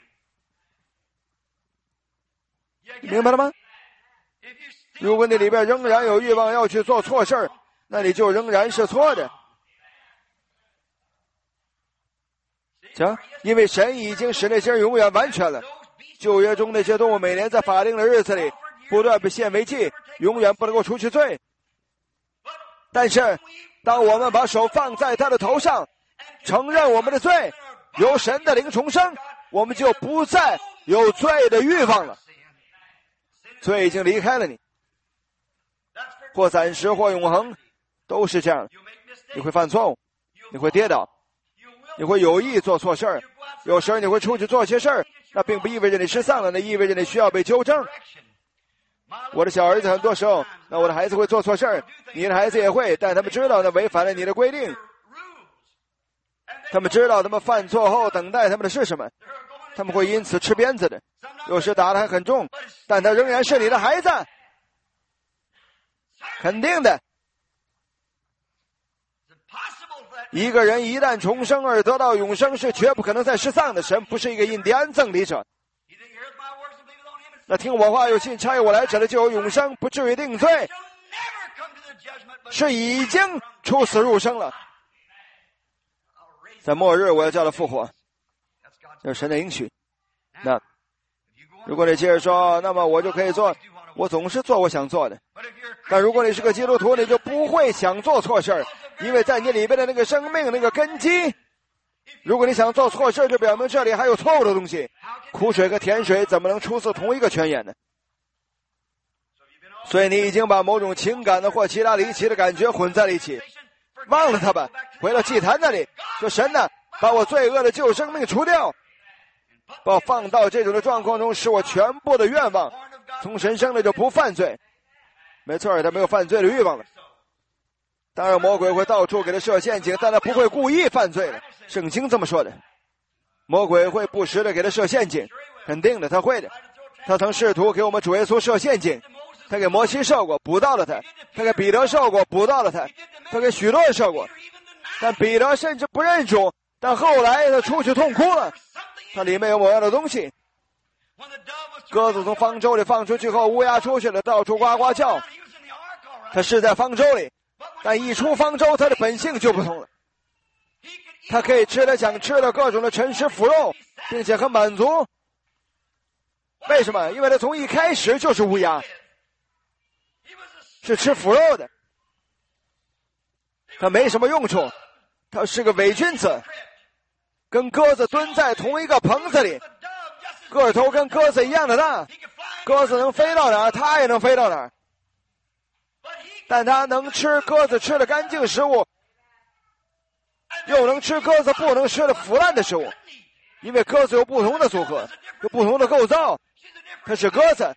明白了吗？如果你里边仍然有欲望要去做错事儿，那你就仍然是错的。行，因为神已经使那些人永远完全了。旧约中那些动物每年在法定的日子里不断被献为祭，永远不能够除去罪。但是当我们把手放在他的头上，承认我们的罪，由神的灵重生，我们就不再有罪的欲望了。罪已经离开了你，或暂时或永恒，都是这样。你会犯错误，你会跌倒，你会有意做错事儿，有时候你会出去做些事儿，那并不意味着你失丧了，那意味着你需要被纠正。我的小儿子很多时候，那我的孩子会做错事儿，你的孩子也会，但他们知道那违反了你的规定，他们知道他们犯错后等待他们的是什么，他们会因此吃鞭子的，有时打得还很重，但他仍然是你的孩子，肯定的。一个人一旦重生而得到永生，是绝不可能再失丧的。神不是一个印第安赠礼者。那听我话有信差我来者的就有永生，不至于定罪，是已经出死入生了。在末日我要叫他复活，这是神的应许。那如果你接着说，那么我就可以做，我总是做我想做的。但如果你是个基督徒，你就不会想做错事儿，因为在你里边的那个生命那个根基，如果你想做错事，就表明这里还有错误的东西。苦水和甜水怎么能出自同一个泉眼呢？所以你已经把某种情感的或其他离奇的感觉混在了一起，忘了它吧，回到祭坛那里说，神呢，把我罪恶的旧生命除掉，把我放到这种的状况中，使我全部的愿望从神生的就不犯罪。没错，他没有犯罪的欲望了。当然魔鬼会到处给他设陷阱，但他不会故意犯罪的，圣经这么说的。魔鬼会不时的给他设陷阱，肯定的，他会的。他曾试图给我们主耶稣设陷阱，他给摩西设过，捕到了他；他给彼得设过，捕到了他；他给许多人设过。 但彼得甚至不认主，但后来他出去痛哭了，它里面有某样的东西。鸽子从方舟里放出去后，乌鸦出去了，到处呱呱叫。它是在方舟里，但一出方舟，它的本性就不同了。它可以吃它想吃的各种的陈食腐肉，并且很满足。为什么？因为它从一开始就是乌鸦，是吃腐肉的。它没什么用处，它是个伪君子，跟鸽子蹲在同一个棚子里，个头跟鸽子一样的大，鸽子能飞到哪儿，它也能飞到哪儿。但它能吃鸽子吃的干净食物，又能吃鸽子不能吃的腐烂的食物，因为鸽子有不同的组合，有不同的构造。它是鸽子，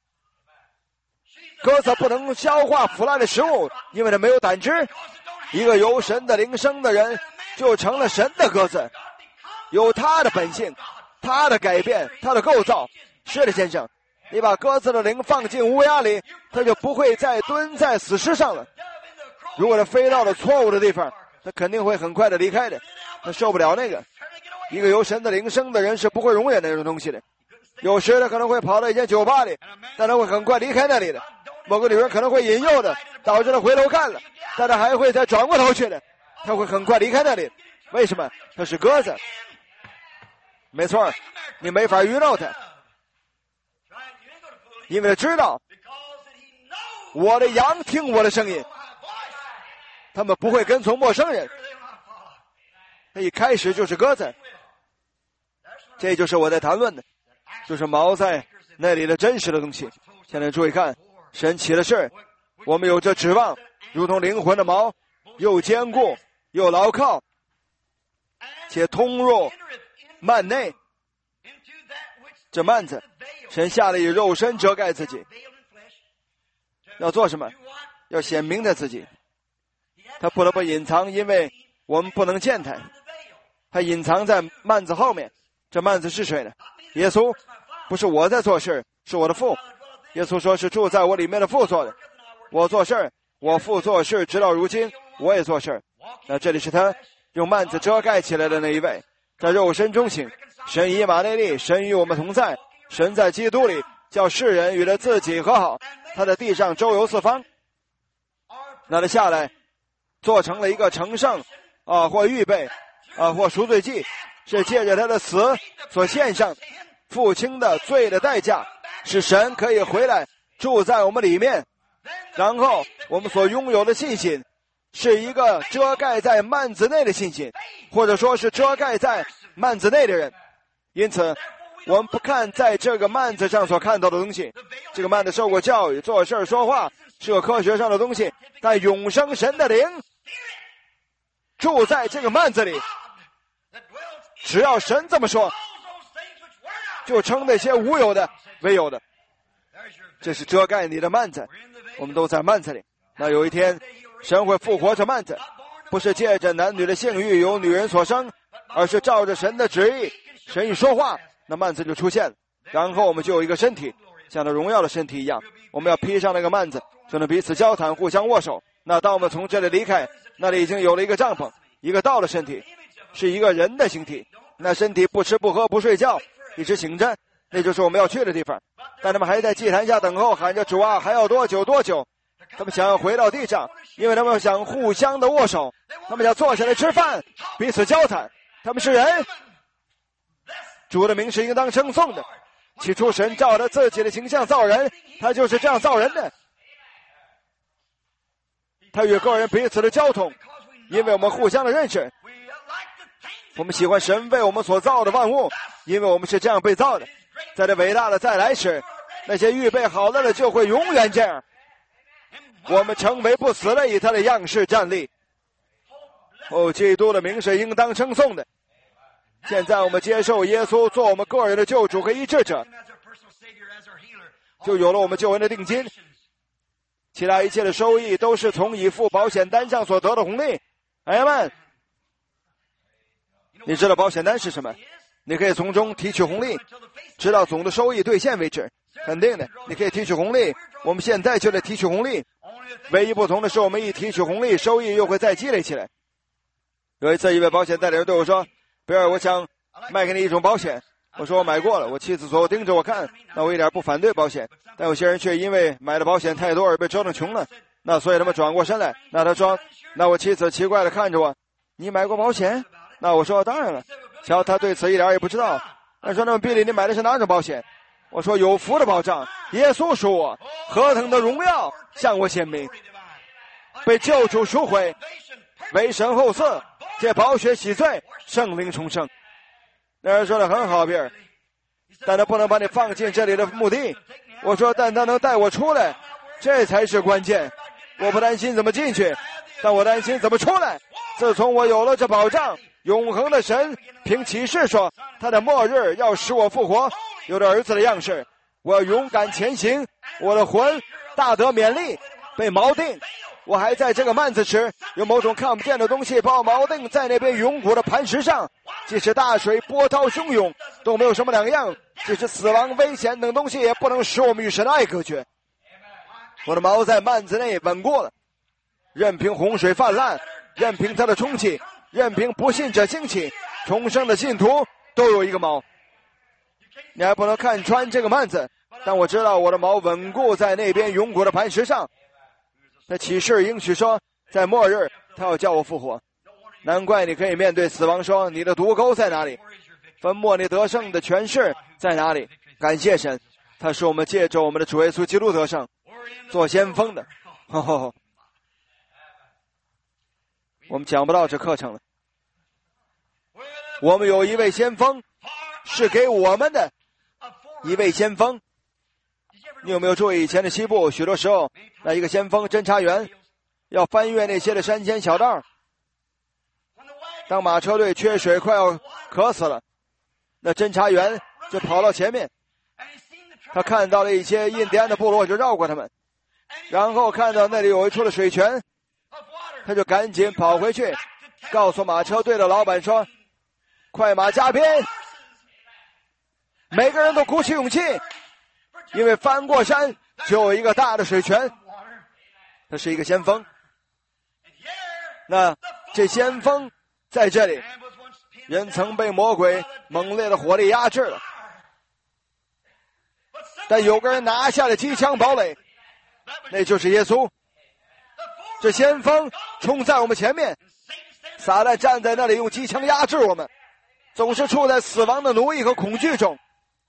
鸽子不能消化腐烂的食物，因为它没有胆汁。一个由神的灵生的人就成了神的鸽子，有他的本性，他的改变，他的构造。是的，先生，你把鸽子的灵放进乌鸦里，它就不会再蹲在死尸上了。如果它飞到了错误的地方，它肯定会很快的离开的，它受不了那个。一个由神的灵生的人是不会容忍那种东西的。有时他可能会跑到一间酒吧里，但他会很快离开那里的。某个女人可能会引诱的，导致他回头看了，但他还会再转过头去的。他会很快离开那里。为什么？他是鸽子。没错，你没法愚弄他，因为他知道我的羊听我的声音，他们不会跟从陌生人。他一开始就是鸽子。这就是我在谈论的，就是锚在那里的真实的东西。现在注意看，神起了誓，我们有这指望，如同灵魂的锚，又坚固又牢靠，且通入幔内。这幔子，神下了以肉身遮盖自己，要做什么？要显明他自己。他不得不隐藏，因为我们不能见他。他隐藏在幔子后面。这幔子是谁呢？耶稣。不是我在做事，是我的父。耶稣说是住在我里面的父做的。我做事，我父做事，直到如今我也做事。那这里是他用幔子遮盖起来的那一位，在肉身中行。神以马内利，神与我们同在。神在基督里叫世人与他自己和好。他在地上周游四方。那他下来做成了一个成圣或预备或赎罪祭，是借着他的死所献上付清的罪的代价，使神可以回来住在我们里面。然后我们所拥有的信心是一个遮盖在幔子内的信心，或者说是遮盖在幔子内的人。因此我们不看在这个幔子上所看到的东西。这个幔子受过教育，做事说话是个科学上的东西，但永生神的灵住在这个幔子里。只要神这么说，就称那些无有的为有的。这是遮盖你的幔子，我们都在幔子里。那有一天神会复活这幔子，不是借着男女的性欲由女人所生，而是照着神的旨意，神一说话，那幔子就出现了。然后我们就有一个身体，像那荣耀的身体一样，我们要披上那个幔子，就能彼此交谈，互相握手。那当我们从这里离开，那里已经有了一个帐篷，一个道的身体，是一个人的形体。那身体不吃不喝不睡觉，一直醒着，那就是我们要去的地方。但他们还在祭坛下等候，喊着主啊，还要多久多久。他们想要回到地上，因为他们想互相的握手，他们想坐下来吃饭，彼此交谈。他们是人，主的名是应当称颂的。起初神照着自己的形象造人，他就是这样造人的。他与个人彼此的交通，因为我们互相的认识。我们喜欢神为我们所造的万物，因为我们是这样被造的。在这伟大的再来时，那些预备好了的就会永远这样。我们成为不死的，以他的样式站立。基督的名是应当称颂的。现在我们接受耶稣做我们个人的救主和医治者，就有了我们救恩的定金。其他一切的收益都是从已付保险单上所得的红利。哎呀们，你知道保险单是什么？你可以从中提取红利，直到总的收益兑现为止。肯定的，你可以提取红利，我们现在就得提取红利。唯一不同的是，我们一提取红利，收益又会再积累起来。 有一次，一位保险代理人对我说：“比尔，我想卖给你一种保险。”我说：“我买过了。”我妻子说：“盯着我看。”那我一点不反对保险，但有些人却因为买的保险太多而被折腾穷了。那所以他们转过身来。那他说：“那我妻子奇怪地看着我，你买过保险？”那我说：“当然了。”瞧，他对此一点也不知道。他说：“那么比利，你买的是哪种保险？”我说：“有福的保障。耶稣属我，何等的荣耀向我显明，被救主赎回，为神后嗣，借宝血洗罪，圣灵重生。”那人说的很好，比尔，但他不能把你放进这里的目的。我说：“但他能带我出来，这才是关键。我不担心怎么进去，但我担心怎么出来。自从我有了这保障，永恒的神凭启示说，他的末日要使我复活，有着儿子的样式。我要勇敢前行，我的魂大得勉励，被锚定。我还在这个幔子时，有某种看不见的东西把我锚定在那边永古的磐石上。即使大水波涛汹涌，都没有什么两样。即使死亡、危险等东西，也不能使我们与神的爱隔绝。我的锚在幔子内稳固了，任凭洪水泛滥，任凭它的冲击，任凭不信者兴起，重生的信徒都有一个锚。你还不能看穿这个幔子，但我知道我的锚稳固在那边永古的磐石上。那启示应许说，在末日他要叫我复活。难怪你可以面对死亡说，你的毒钩在哪里？坟墓你得胜的权势在哪里？感谢神，他是我们借着我们的主耶稣基督得胜，做先锋的。我们讲不到这课程了。我们有一位先锋，是给我们的一位先锋。你有没有注意以前的西部，许多时候那一个先锋侦察员要翻越那些的山间小道，当马车队缺水快要渴死了，那侦察员就跑到前面，他看到了一些印第安的部落，就绕过他们，然后看到那里有一处的水泉，他就赶紧跑回去告诉马车队的老板说，快马加鞭，每个人都鼓起勇气，因为翻过山就有一个大的水泉。他是一个先锋。那这先锋在这里，人曾被魔鬼猛烈的火力压制了，但有个人拿下了机枪堡垒，那就是耶稣。这先锋冲在我们前面，撒旦站在那里用机枪压制我们，总是处在死亡的奴役和恐惧中。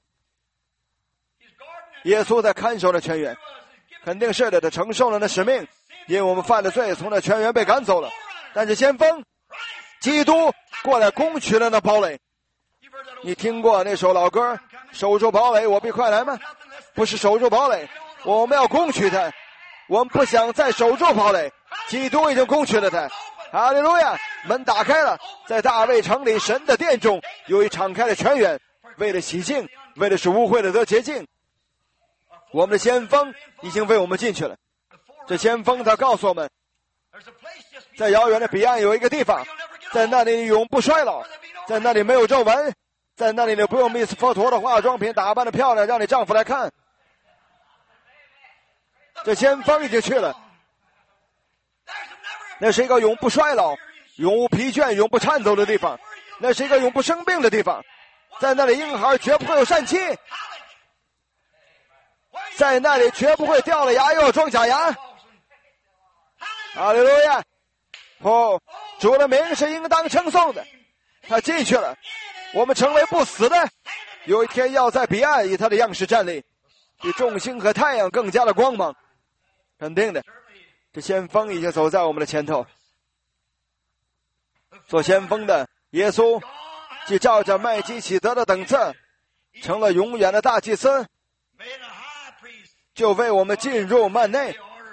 耶稣在看守着泉源，肯定是的，他承受了那使命，因为我们犯了罪，从那泉源被赶走了。但是先锋基督过来攻取了那堡垒。你听过那首老歌，守住堡垒我必快来吗？不是守住堡垒，我们要攻取它。我们不想再守住堡垒，基督已经攻取了它。哈利路亚！门打开了，在大卫城里神的殿中有一敞开的泉源，为了洗净，为了使污秽的得洁净。我们的先锋已经为我们进去了。这先锋他告诉我们，在遥远的彼岸有一个地方，在那里永不衰老，在那里没有皱纹，在那里你不用密斯佛陀的化妆品打扮的漂亮让你丈夫来看。这先锋已经去了，那是一个永不衰老，永无疲倦，永不颤抖的地方，那是一个永不生病的地方，在那里婴孩绝不会有疝气，在那里绝不会掉了牙又要装假牙。哈利路亚！主的名是应当称颂的。他进去了，我们成为不死的，有一天要在彼岸以他的样式站立，比众星和太阳更加的光芒。肯定的，这先锋已经走在我们的前头。做先锋的耶稣既照着麦基洗德的等次成了永远的大祭司，就为我们进入幔内。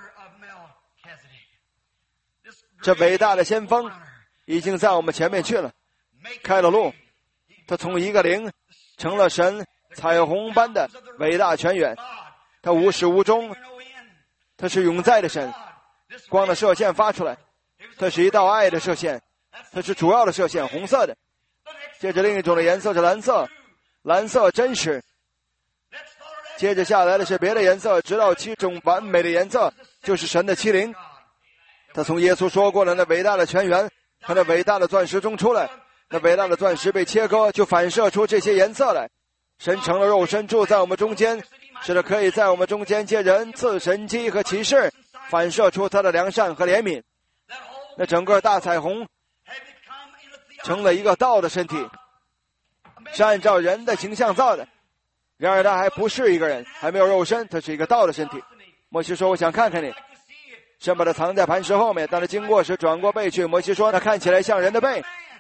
这伟大的先锋已经在我们前面去了，开了路。他从一个灵成了神彩虹般的伟大泉源，他无始无终，他是永在的神。光的射线发出来，它是一道爱的射线，它是主要的射线，红色的。接着另一种的颜色是蓝色，蓝色真实。接着下来的是别的颜色，直到7种完美的颜色，就是神的7灵。他从耶稣说过的那伟大的泉源从那伟大的钻石中出来，那伟大的钻石被切割，就反射出这些颜色来。神成了肉身，住在我们中间，使得可以在我们中间借仁赐神迹和启示，反射出他的良善和怜悯。那整个大彩虹成了一个道的身体，是按照人的形象造的。然而他还不是一个人，还没有肉身，他是一个道的身体。摩西说，我想看看你。神把他藏在磐石后面，当他经过时转过背去。摩西说，他看起来像人的背。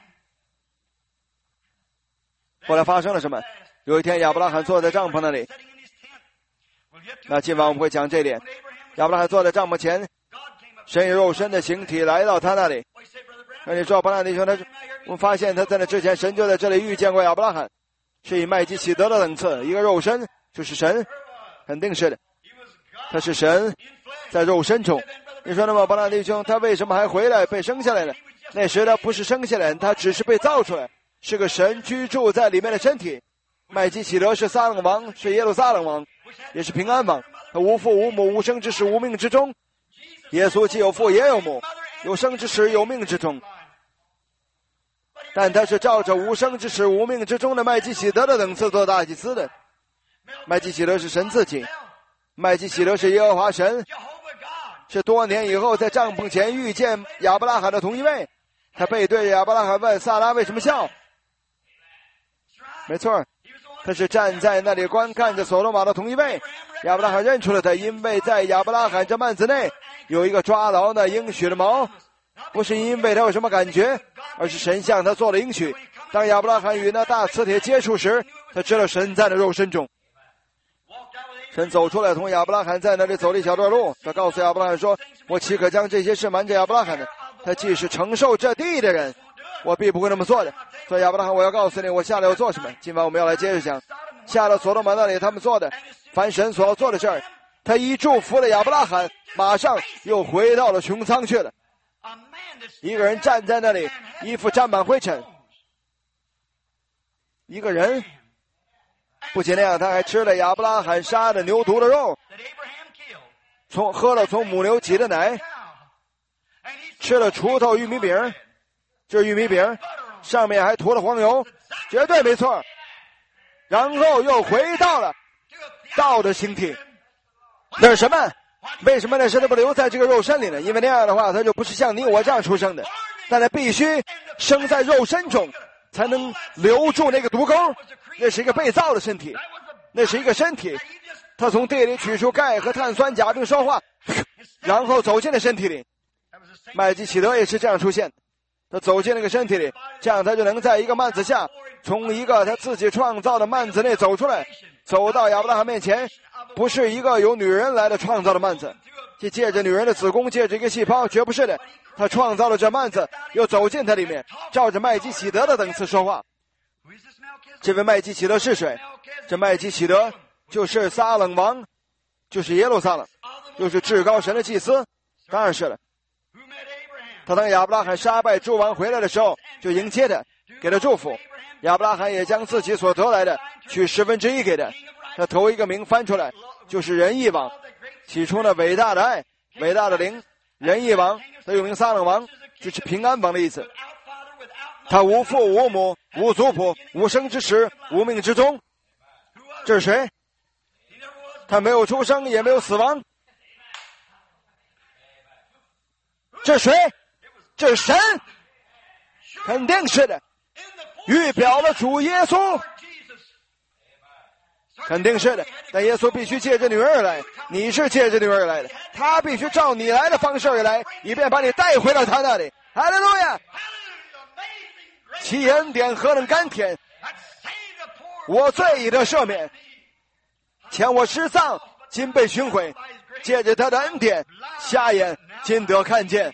后来发生了什么？有一天亚伯拉罕坐在帐篷那里，那今晚我们会讲这一点。亚伯拉罕坐在帐篷前，神以肉身的形体来到他那里。那你知道伯拉罕弟兄，我们发现他在那之前，神就在这里遇见过亚伯拉罕，是以麦基洗德的等次，一个肉身就是神，肯定是的，他是神在肉身中。你说那么伯拉罕弟兄他为什么还回来被生下来呢？那时他不是生下来，他只是被造出来，是个神居住在里面的身体。麦基洗德是撒冷王，是耶路撒冷王，也是平安王，他无父无母，无生之始，无命之终。耶稣既有父也有母，有生之始，有命之终，但他是照着无生之始无命之终的麦基洗德的等次做大祭司的。麦基洗德是神自己，麦基洗德是耶和华神，是多年以后在帐篷前遇见亚伯拉罕的同一位。他背对着亚伯拉罕问，撒拉为什么笑？没错，他是站在那里观看着所罗玛的同一位。亚伯拉罕认出了他，因为在亚伯拉罕这幔子内有一个抓牢那应许的锚，不是因为他有什么感觉，而是神向他做了应许。当亚伯拉罕与那大磁铁接触时，他知道神在那肉身中。神走出来，同亚伯拉罕在那里走了一小段路。他告诉亚伯拉罕说，我岂可将这些事瞒着亚伯拉罕呢？他既是承受这地的人，我必不会那么做的。所以亚伯拉罕，我要告诉你，我下来要做什么。今晚我们要来接着讲，下了所罗门那里他们做的凡神所要做的事儿。他一祝福了亚伯拉罕，马上又回到了穹苍去了。一个人站在那里，衣服沾满灰尘。一个人不仅那样，他还吃了亚伯拉罕杀的牛犊的肉，喝了从母牛挤的奶，吃了锄头玉米饼，这玉米饼上面还涂了黄油，绝对没错。然后又回到了道的形体。那是什么？为什么那时他不留在这个肉身里呢？因为那样的话他就不是像你我这样出生的，但他必须生在肉身中才能留住那个毒钩。那是一个被造的身体，那是一个身体，他从地里取出钙和碳酸钾并说话，然后走进了身体里。麦基洗德也是这样出现，他走进那个身体里，这样他就能在一个幔子下，从一个他自己创造的幔子内走出来，走到亚伯拉罕面前。不是一个由女人来的创造的幔子，即借着女人的子宫，借着一个细胞，绝不是的。他创造了这幔子，又走进它里面，照着麦基洗德的等次说话。这位麦基洗德是谁？这麦基洗德就是撒冷王，就是耶路撒冷，就是至高神的祭司。当然是了。他当亚伯拉罕杀败诸王回来的时候，就迎接他，给他祝福。亚伯拉罕也将自己所得来的取1/10给他。他头一个名翻出来就是仁义王，起初呢伟大的爱，伟大的灵，仁义王，他又名撒冷王，就是平安王的意思。他无父无母，无族谱，无生之始，无命之终。这是谁？他没有出生，也没有死亡。这是谁？这是神，肯定是的，预表了主耶稣，肯定是的。但耶稣必须借着女儿而来，你是借着女儿而来的，他必须照你来的方式而来，以便把你带回到他那里。哈利路亚！其恩典何等甘甜，我罪已得赦免，前我失丧，今被寻回，借着他的恩典，瞎眼今得看见。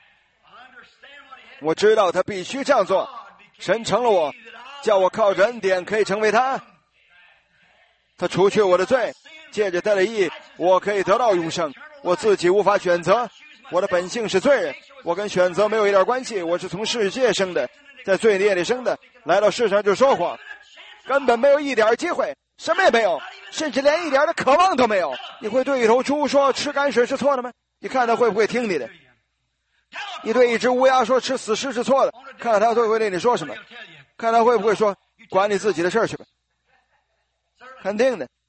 我知道他必须这样做，神成了我，叫我靠着恩典可以成为他。他除去我的罪，借着他的义，我可以得到永生。我自己无法选择，我的本性是罪人，我跟选择没有一点关系。我是从世界生的，在罪孽里生的，来到世上就说谎，根本没有一点机会，什么也没有，甚至连一点的渴望都没有。你会对一头猪说吃泔水是错的吗？你看他会不会听你的？ 你对一只乌鸦说吃死尸是错的，看看他会不会对你说什么，看他会不会说管你自己的事儿去吧。肯定的。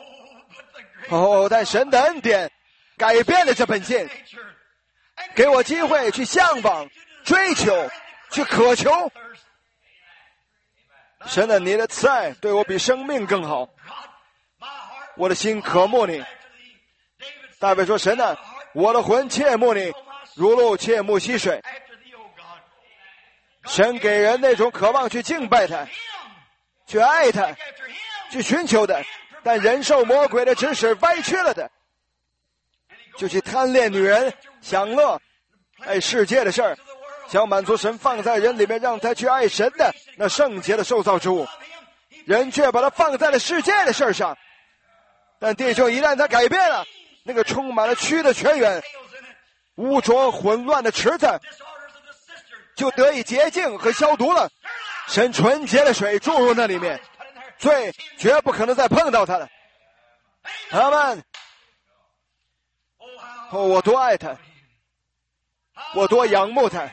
但神的恩典改变了这本性，给我机会去向往、追求、去渴求。神的你的慈爱对我比生命更好，我的心渴慕你。大卫说，神啊，我的魂切慕你，如鹿切慕溪水。神给人那种渴望去敬拜他，去爱他，去寻求的，但人受魔鬼的指使歪曲了的，就去贪恋女人，享乐，爱世界的事儿，想满足神放在人里面让他去爱神的那圣洁的受造之物，人却把它放在了世界的事上。但弟兄，一旦他改变了那个充满了蛆的泉源，污浊混乱的池子就得以洁净和消毒了。神纯洁的水注入那里面，罪绝不可能再碰到他了。阿们。我多爱他，我多仰慕他，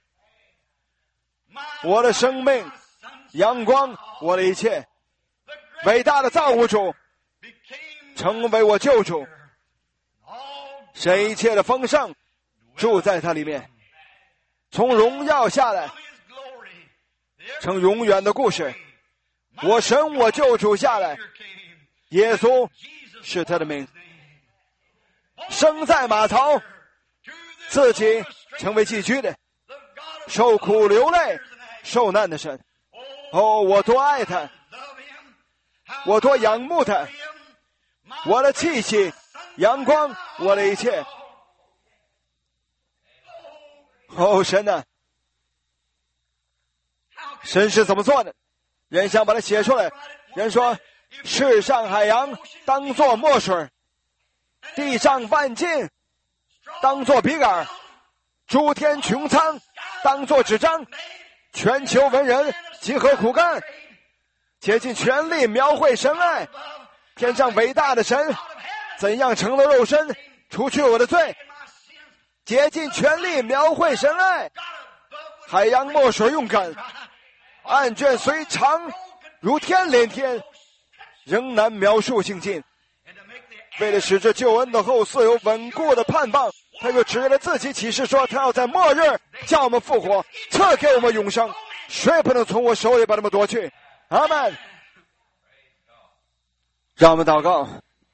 我的生命，阳光，我的一切，伟大的造物主成为我救主，神一切的丰盛住在他里面，从荣耀下来成永远的故事。我神我救主下来，耶稣是他的名，生在马槽，自己成为寄居的，受苦流泪受难的神。我多爱他，我多仰慕他，我的气息，阳光，我的一切。神啊，神是怎么做的？人想把它写出来。人说，世上海洋当作墨水，地上万径当作笔杆，诸天穹苍当作纸张，全球文人集合苦干，竭尽全力描绘神爱。天上伟大的神怎样成了肉身，除去我的罪，竭尽全力描绘神爱。海洋墨水用感，案卷虽长如天连天，仍难描述尽尽。为了使这救恩的后嗣有稳固的盼望，他又指着自己启示说，他要在末日叫我们复活，赐给我们永生，谁不能从我手里把他们夺去？阿们。让我们祷告。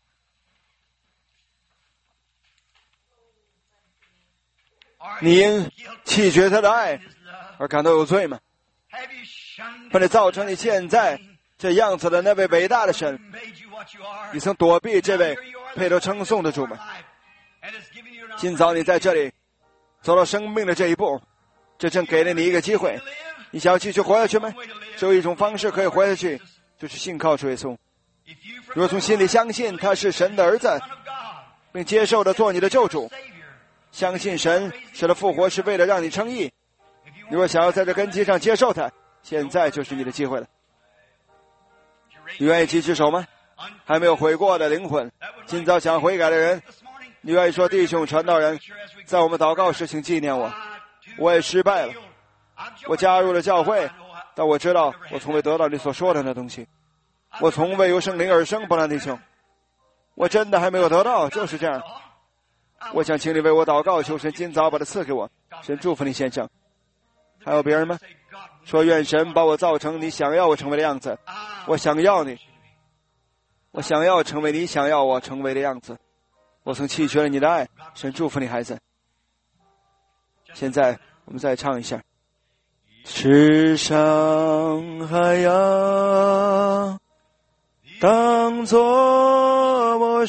你因弃绝他的爱而感到有罪吗？为了造成你现在这样子的那位伟大的神，你曾躲避这位配得称颂的主吗？今早你在这里走到生命的这一步，这正给了你一个机会，你想要继续活下去吗？只有一种方式可以活下去，就是信靠主耶稣。如果从心里相信他是神的儿子，并接受的做你的救主，相信神使他复活是为了让你称义，如果想要在这根基上接受他，现在就是你的机会了。你愿意举起手吗？还没有悔过的灵魂，今早想悔改的人，你愿意说，弟兄传道人，在我们祷告时请纪念我，我也失败了，我加入了教会，但我知道我从未得到你所说的那东西，我从未由圣灵而生，不然弟兄，我真的还没有得到，就是这样。我想请你为我祷告，求神今早把它赐给我。神祝福你先生。还有别人吗？说愿神把我造成你想要我成为的样子。我想要你，我想要成为你想要我成为的样子。我曾弃绝了你的爱，神祝福你孩子。现在我们再唱一下。世上海洋当作墨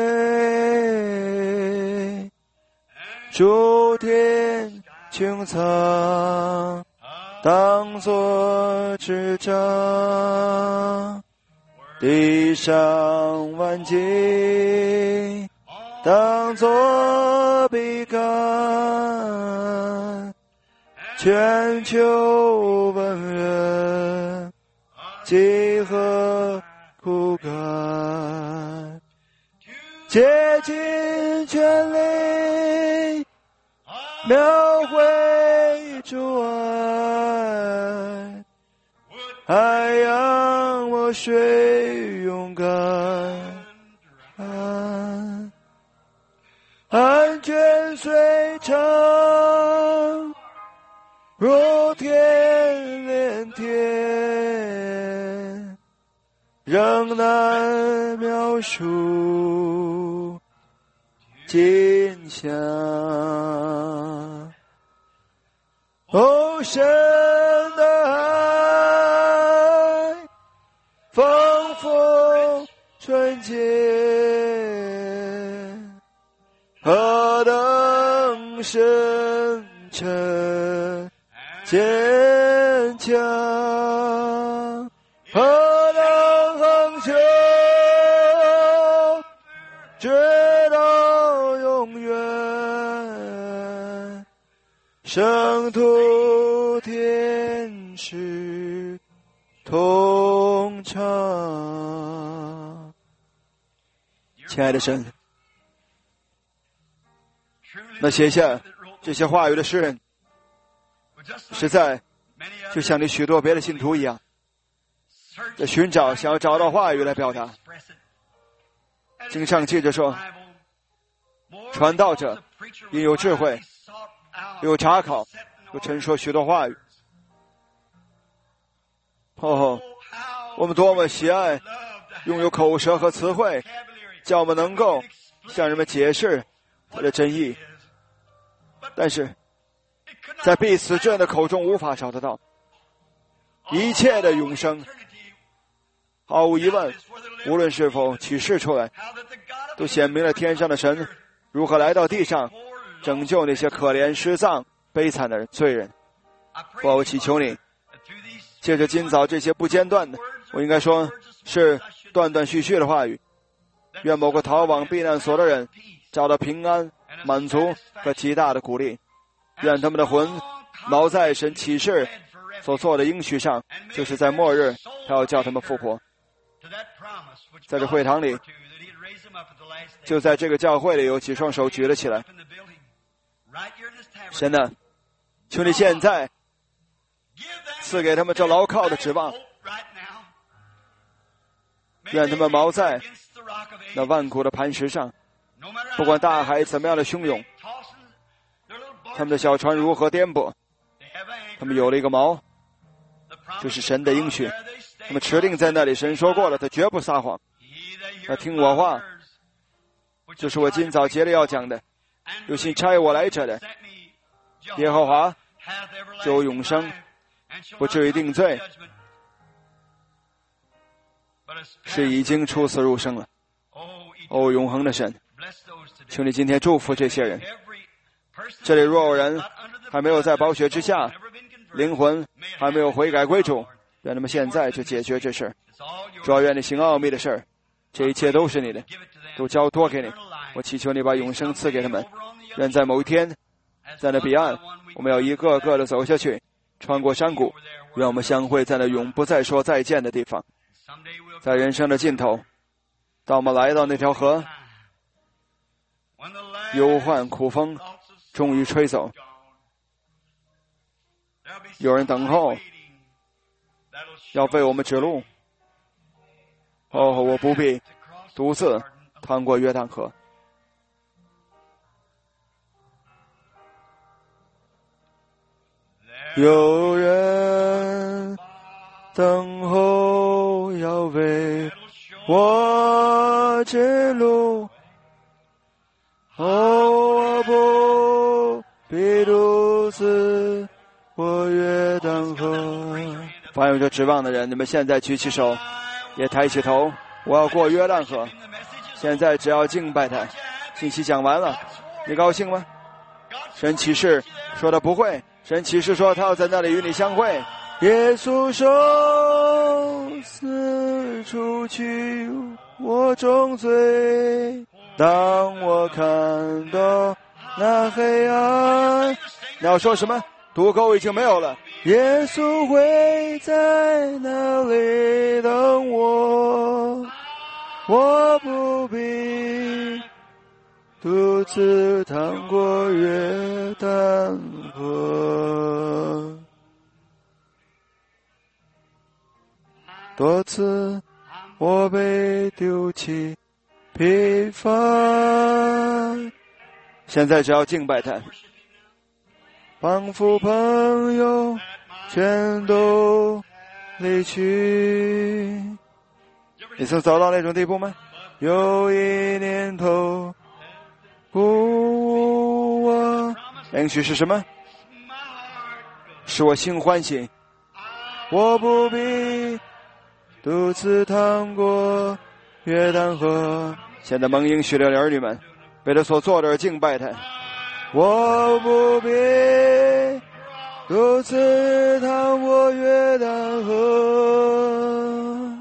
水，诸天穹苍当作纸张，地上万径当作笔杆，全球文人集合苦干，竭尽全力描绘水勇敢，安全虽长，若天连天，仍难描述今夏。哦，神的爱丰富纯洁，何等深沉坚强，何等恒久直到永远，圣徒天使同唱。亲爱的神，那写下这些话语的诗人，实在就像你许多别的信徒一样，在寻找，想要找到话语来表达。经上记着说，传道者因有智慧，有查考，有陈说许多话语。哦，我们多么喜爱拥有口舌和词汇，叫我们能够向人们解释他的真意，但是在必死之人的口中无法找得到。一切的永生，毫无疑问，无论是否启示出来，都显明了天上的神如何来到地上，拯救那些可怜失丧悲惨的罪人。我祈求你，借着今早这些不间断的，我应该说是断断续续的话语，愿某个逃往避难所的人找到平安、满足和极大的鼓励，愿他们的魂锚在神启示所做的应许上，就是在末日他要叫他们复活。在这会堂里，就在这个教会里，有几双手举了起来。神啊，求你现在赐给他们这牢靠的指望，愿他们锚在那万古的磐石上，不管大海怎么样的汹涌，他们的小船如何颠簸，他们有了一个锚，就是神的应许。他们持定在那里，神说过了，他绝不撒谎。那听我话，就是我今早接着要讲的，有心差我来者的，耶和华就有永生，不至于定罪，是已经出死入生了。哦，永恒的神，求你今天祝福这些人。这里若有人还没有在宝血之下，灵魂还没有悔改归主，愿他们现在就解决这事儿。主要愿你行奥秘的事儿，这一切都是你的，都交托给你。我祈求你把永生赐给他们，愿在某一天，在那彼岸，我们要一个个的走下去，穿过山谷，愿我们相会在那永不再说再见的地方。在人生的尽头，当我们来到那条河，忧患苦风终于吹走，有人等候，要为我们指路。哦，我不必独自趟过约旦河。有人等候，要为我指路。哦，我不必独自过约旦河。凡有着指望的人，你们现在举起手，也抬起头。我要过约旦河，现在只要敬拜他。信息讲完了，你高兴吗？神启示说他不会，神启示说他要在那里与你相会。耶稣受死除去我重罪，当我看到那黑暗，你要说什么？渡沟已经没有了，耶稣会在那里等我，我不必独自趟过约旦河。 多次我被丢弃疲乏，现在只要敬拜他，仿佛朋友全都离去。你曾走到那种地步吗？有一念头鼓舞我，应许是什么？使我心欢喜，我不必独自趟过约旦河。现在蒙应许的儿女们，为他所做的而敬拜他。我不必独自趟过约旦河，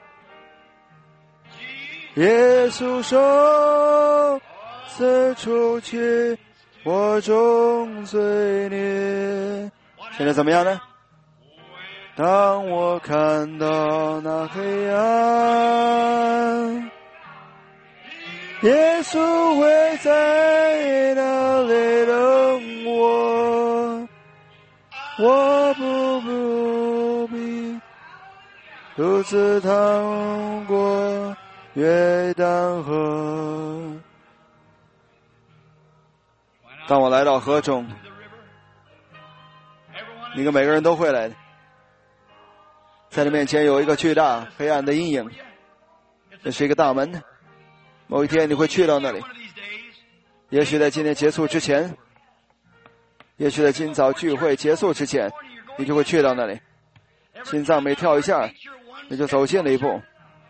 耶稣手撕出去我种罪孽。现在怎么样呢？当我看到那黑暗，耶稣会在那里等我，我不必独自趟过约旦河。当我来到河中，你跟每个人都会来的，在你面前有一个巨大黑暗的阴影，这是一个大门，某一天你会去到那里，也许在今天结束之前，也许在今早聚会结束之前，你就会去到那里，心脏每跳一下你就走近了一步。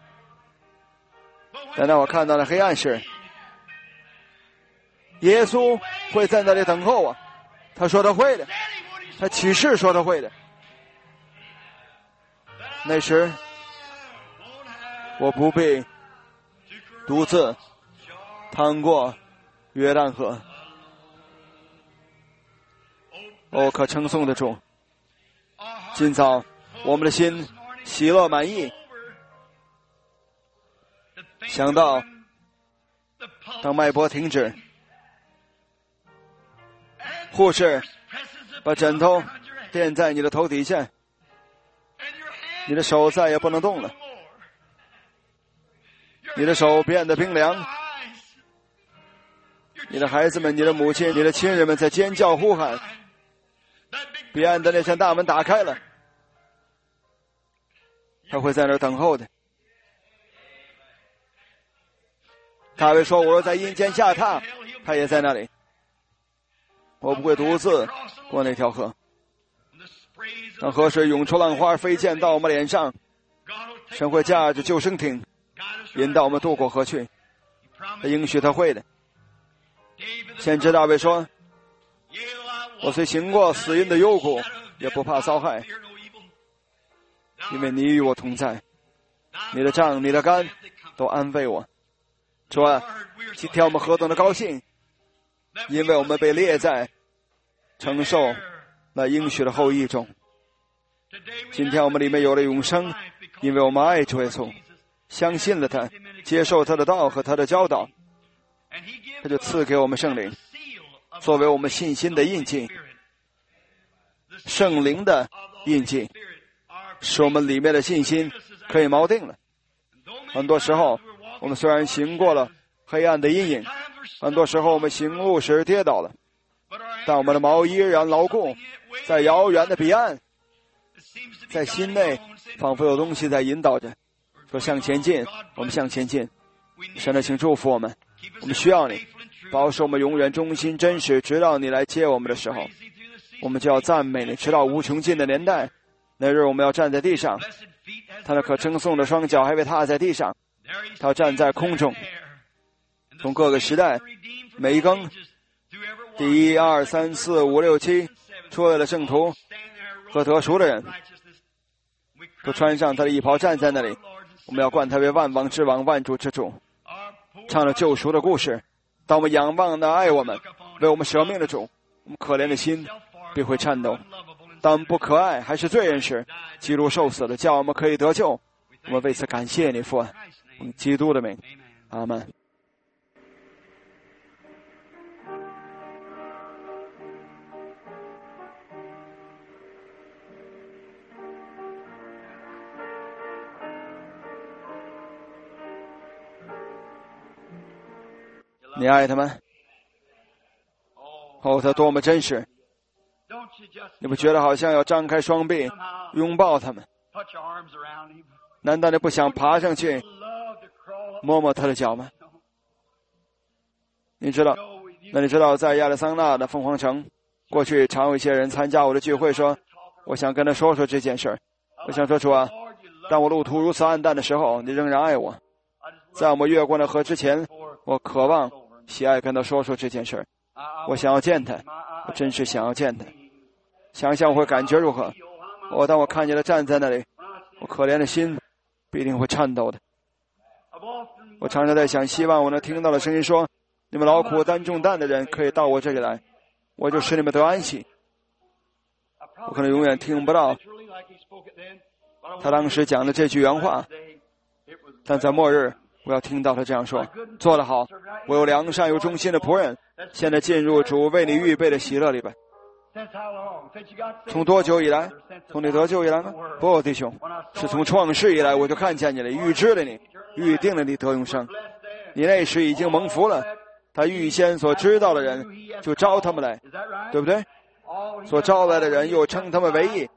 但当我看到了黑暗时，耶稣会在那里等候我，他说他会的，他启示说他会的。那时我不必独自趟过约旦河。哦，可称颂的主，今早我们的心喜乐满意，想到当脉搏停止，护士把枕头垫在你的头底下，你的手再也不能动了，你的手变得冰凉，你的孩子们、你的母亲、你的亲人们在尖叫呼喊，彼岸的那扇大门打开了，他会在那儿等候的。大卫说，我若在阴间下榻，他也在那里，我不会独自过那条河。当河水涌出浪花飞溅到我们脸上，神会驾着救生艇引导我们渡过河去，他应许他会的。先知大卫说，我虽行过死荫的幽谷，也不怕遭害，因为你与我同在，你的杖你的竿都安慰我。主啊，今天我们何等的高兴，因为我们被列在承受那应许的后裔中。今天我们里面有了永生，因为我们爱主耶稣，相信了他，接受他的道和他的教导，他就赐给我们圣灵，作为我们信心的印记，圣灵的印记，使我们里面的信心可以锚定了。很多时候我们虽然行过了黑暗的阴影，很多时候我们行路时跌倒了，但我们的锚依然牢固，在遥远的彼岸，在心内仿佛有东西在引导着，说向前进，我们向前进。神啊，请祝福我们，我们需要你，保守我们永远忠心真实，直到你来接我们的时候，我们就要赞美你，直到无穷尽的年代。那日我们要站在地上，他那可称颂的双脚还被踏在地上，他要站在空中，从各个时代每一更第1、2、3、4、5、6、7出来的圣徒和得赎的人，都穿上他的衣袍站在那里，我们要冠他为万王之王、万主之主，唱了救赎的故事。当我们仰望那爱我们、为我们舍命的主，我们可怜的心必会颤抖。当我们不可爱还是罪人时，基督受死了，叫我们可以得救。我们为此感谢你，父，用基督的名，阿们。 你爱他们？哦，他多么真实！你不觉得好像要张开双臂拥抱他们？难道你不想爬上去摸摸他的脚吗？你知道，在亚利桑那的凤凰城，过去常有一些人参加我的聚会说，我想跟他说说这件事儿。我想说主啊，当我路途如此暗淡的时候，你仍然爱我。在我们越过那河之前，我渴望喜爱跟他说说这件事儿。我想要见他，我真是想要见他。想想我会感觉如何？当我看见他站在那里，我可怜的心必定会颤抖的。我常常在想，希望我能听到的声音说，你们劳苦担重担的人可以到我这里来，我就使你们得安息。我可能永远听不到他当时讲的这句原话，但在末日我要听到他这样说，做得好，我有良善有忠心的仆人，现在进入主为你预备的喜乐里边。从多久以来？从你得救以来吗？不，弟兄，是从创世以来我就看见你了，预知了你，预定了你得永生。你那时已经蒙福了，他预先所知道的人就招他们来，对不对？所招来的人又称他们为义，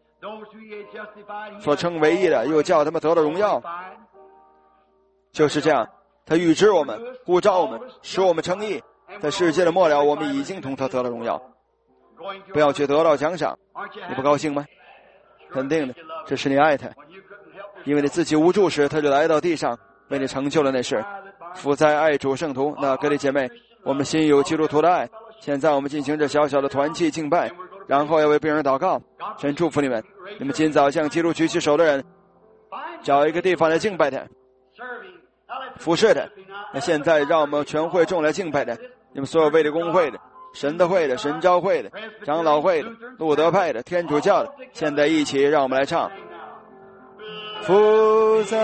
所称为义的又叫他们得了荣耀。就是这样，他预知我们，呼召我们，使我们称义。在世界的末了，我们已经同他得了荣耀，不要去得到奖赏。你不高兴吗？肯定的，这是你爱他，因为你自己无助时，他就来到地上为你成就了那事。父在爱主圣徒。那各位姐妹，我们心有基督徒的爱。现在我们进行这小小的团契敬拜，然后要为病人祷告。神祝福你们，你们今早向基督举起手的人，找一个地方来敬拜他，服侍他。那现在让我们全会众来敬拜他。你们所有卫理公会的、神的会的、神召会的、长老会的、路德派的、天主教的，现在一起让我们来唱。父在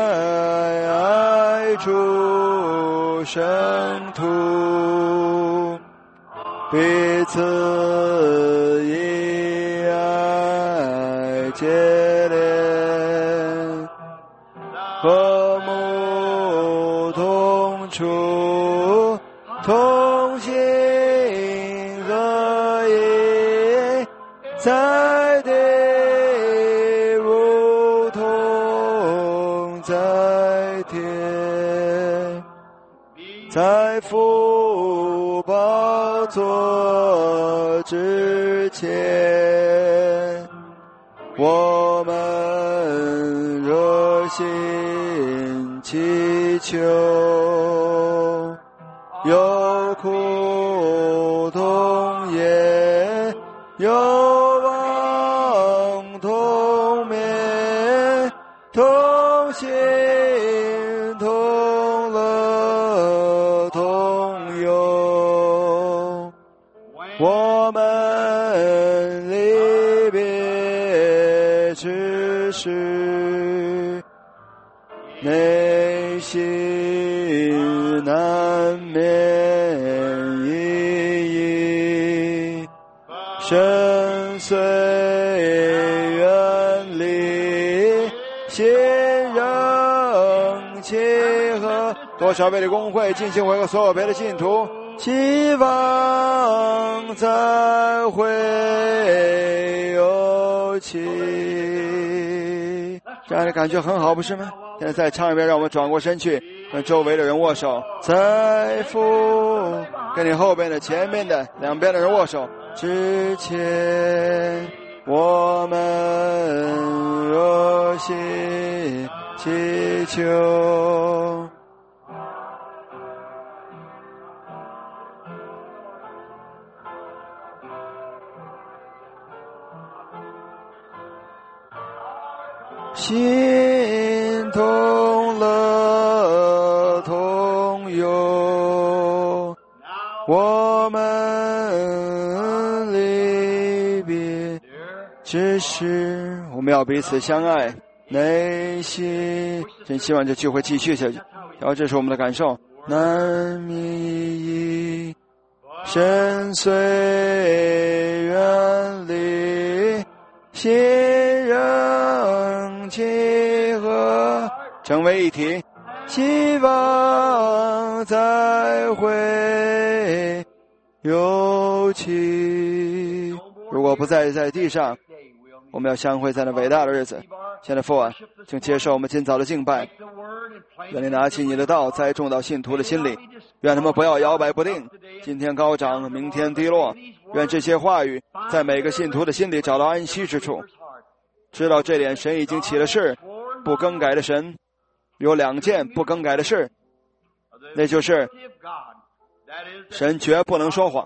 爱主圣徒，彼此以爱结连，和睦同处，同心合一，在地如同在天，在父宝座之前，我们热心祈求，有苦同言，有望同眠，同心同乐同忧。我们离别之时，内心难免依依，深邃远离，心仍契合。多少位的公会进行为所有别的信徒，希望再会有期。这样的感觉很好，不是吗？现在再唱一遍，让我们转过身去，跟周围的人握手。在父跟你后边的、前面的、两边的人握手之前，我们热心祈求。心同乐同忧，我们离别之时，我们要彼此相爱，内心真希望这聚会继续下去。然后这是我们的感受，难觅意，深邃远离，心仍契合，成为一体， 希望再会有期。如果不再在地上，我们要相会在那伟大的日子。现在父啊，请接受我们今早的敬拜，愿你拿起你的道栽种到信徒的心里，愿他们不要摇摆不定，今天高涨，明天低落。愿这些话语在每个信徒的心里找到安息之处。知道这点，神已经起了誓，不更改的神有2件不更改的事，那就是神绝不能说谎，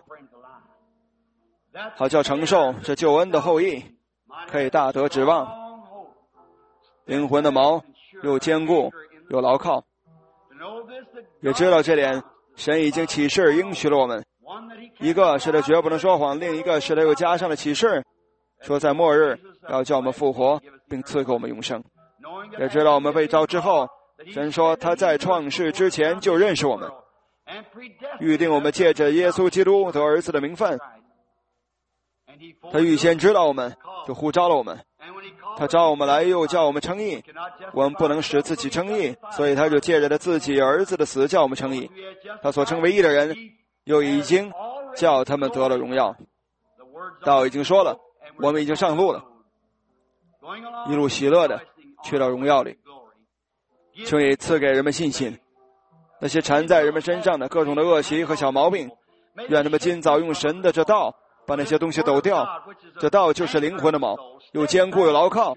好叫承受这救恩的后裔可以大得指望。灵魂的锚又坚固又牢靠，也知道这点，神已经启示应许了我们，一个是他绝不能说谎，另一个是他又加上了启示，说在末日要叫我们复活，并赐给我们永生。也知道我们被召之后，神说他在创世之前就认识我们，预定我们借着耶稣基督得儿子的名分。他预先知道我们，就呼召了我们。他召我们来，又叫我们称义。我们不能使自己称义，所以他就借着他自己儿子的死叫我们称义。他所称为义的人，又已经叫他们得了荣耀。道已经说了，我们已经上路了，一路喜乐的去到荣耀里。求你赐给人们信心，那些缠在人们身上的各种的恶习和小毛病，愿他们今早用神的这道把那些东西抖掉。这道就是灵魂的锚，又坚固又牢靠。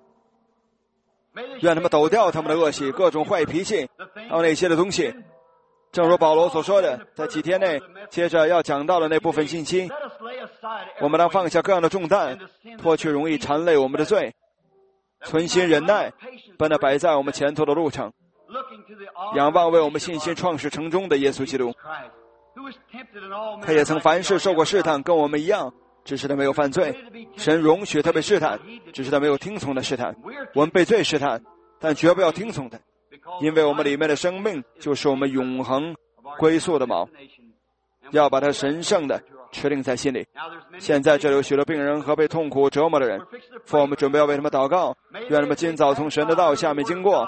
愿他们抖掉他们的恶习，各种坏脾气，还有那些的东西。正如保罗所说的，在几天内接着要讲到的那部分信息，我们当放下各样的重担，脱去容易缠累我们的罪，存心忍耐，奔那摆在我们前头的路程，仰望为我们信心创始成终的耶稣基督。他也曾凡事受过试探，跟我们一样，只是他没有犯罪。神容许他被试探，只是他没有听从的试探。我们被罪试探，但绝不要听从他，因为我们里面的生命就是我们永恒归宿的锚，要把它神圣的持定在心里。现在这里有许多病人和被痛苦折磨的人，父，我们准备要为他们祷告，愿他们今早从神的道下面经过。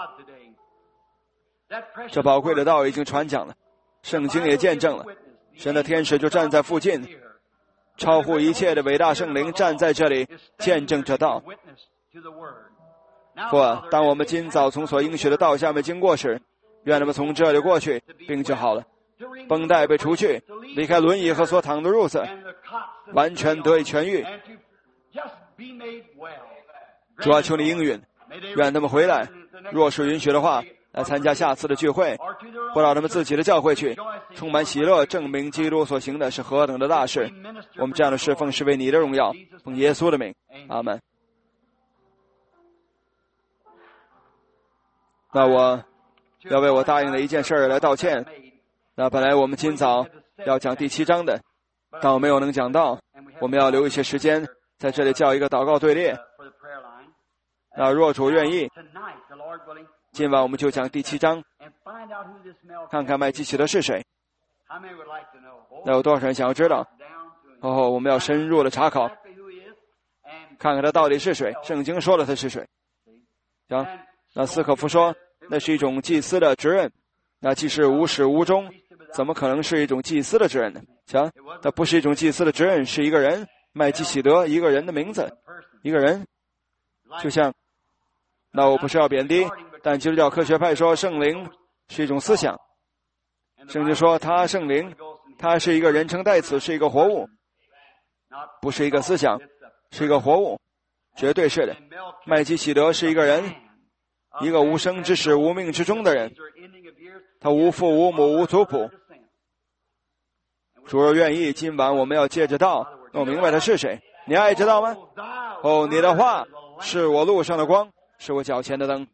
这宝贵的道已经传讲了，圣经也见证了，神的天使就站在附近，超乎一切的伟大圣灵站在这里见证这道。父，当我们今早从所应许的道下面经过时，愿他们从这里过去，病就好了，绷带被除去，离开轮椅和所躺的褥子，完全得以痊愈。主啊，求你应允，愿他们回来，若是允许的话，来参加下次的聚会，或到他们自己的教会去，充满喜乐，证明基督所行的是何等的大事。我们这样的侍奉是为你的荣耀，奉耶稣的名，阿们。那我要为我答应的一件事来道歉。那本来我们今早要讲第7章的，但我没有能讲到，我们要留一些时间在这里叫一个祷告队列。那若主愿意，今晚我们就讲第7章，看看麦基洗德是谁。那有多少人想要知道？我们要深入的查考，看看他到底是谁，圣经说了他是谁。行，那斯可夫说那是一种祭司的职任，那既是无始无终，怎么可能是一种祭司的职任呢？行，那不是一种祭司的职任，是一个人，麦基洗德，一个人的名字，一个人。就像，那我不是要贬低，但基督教科学派说圣灵是一种思想，圣经说他圣灵，他是一个人称代词，是一个活物，不是一个思想，是一个活物，绝对是的。麦基洗德是一个人，一个无生之始无命之中的人，他无父无母无族谱。主若愿意，今晚我们要借着道弄明白他是谁。你爱知道吗？你的话是我路上的光，是我脚前的灯。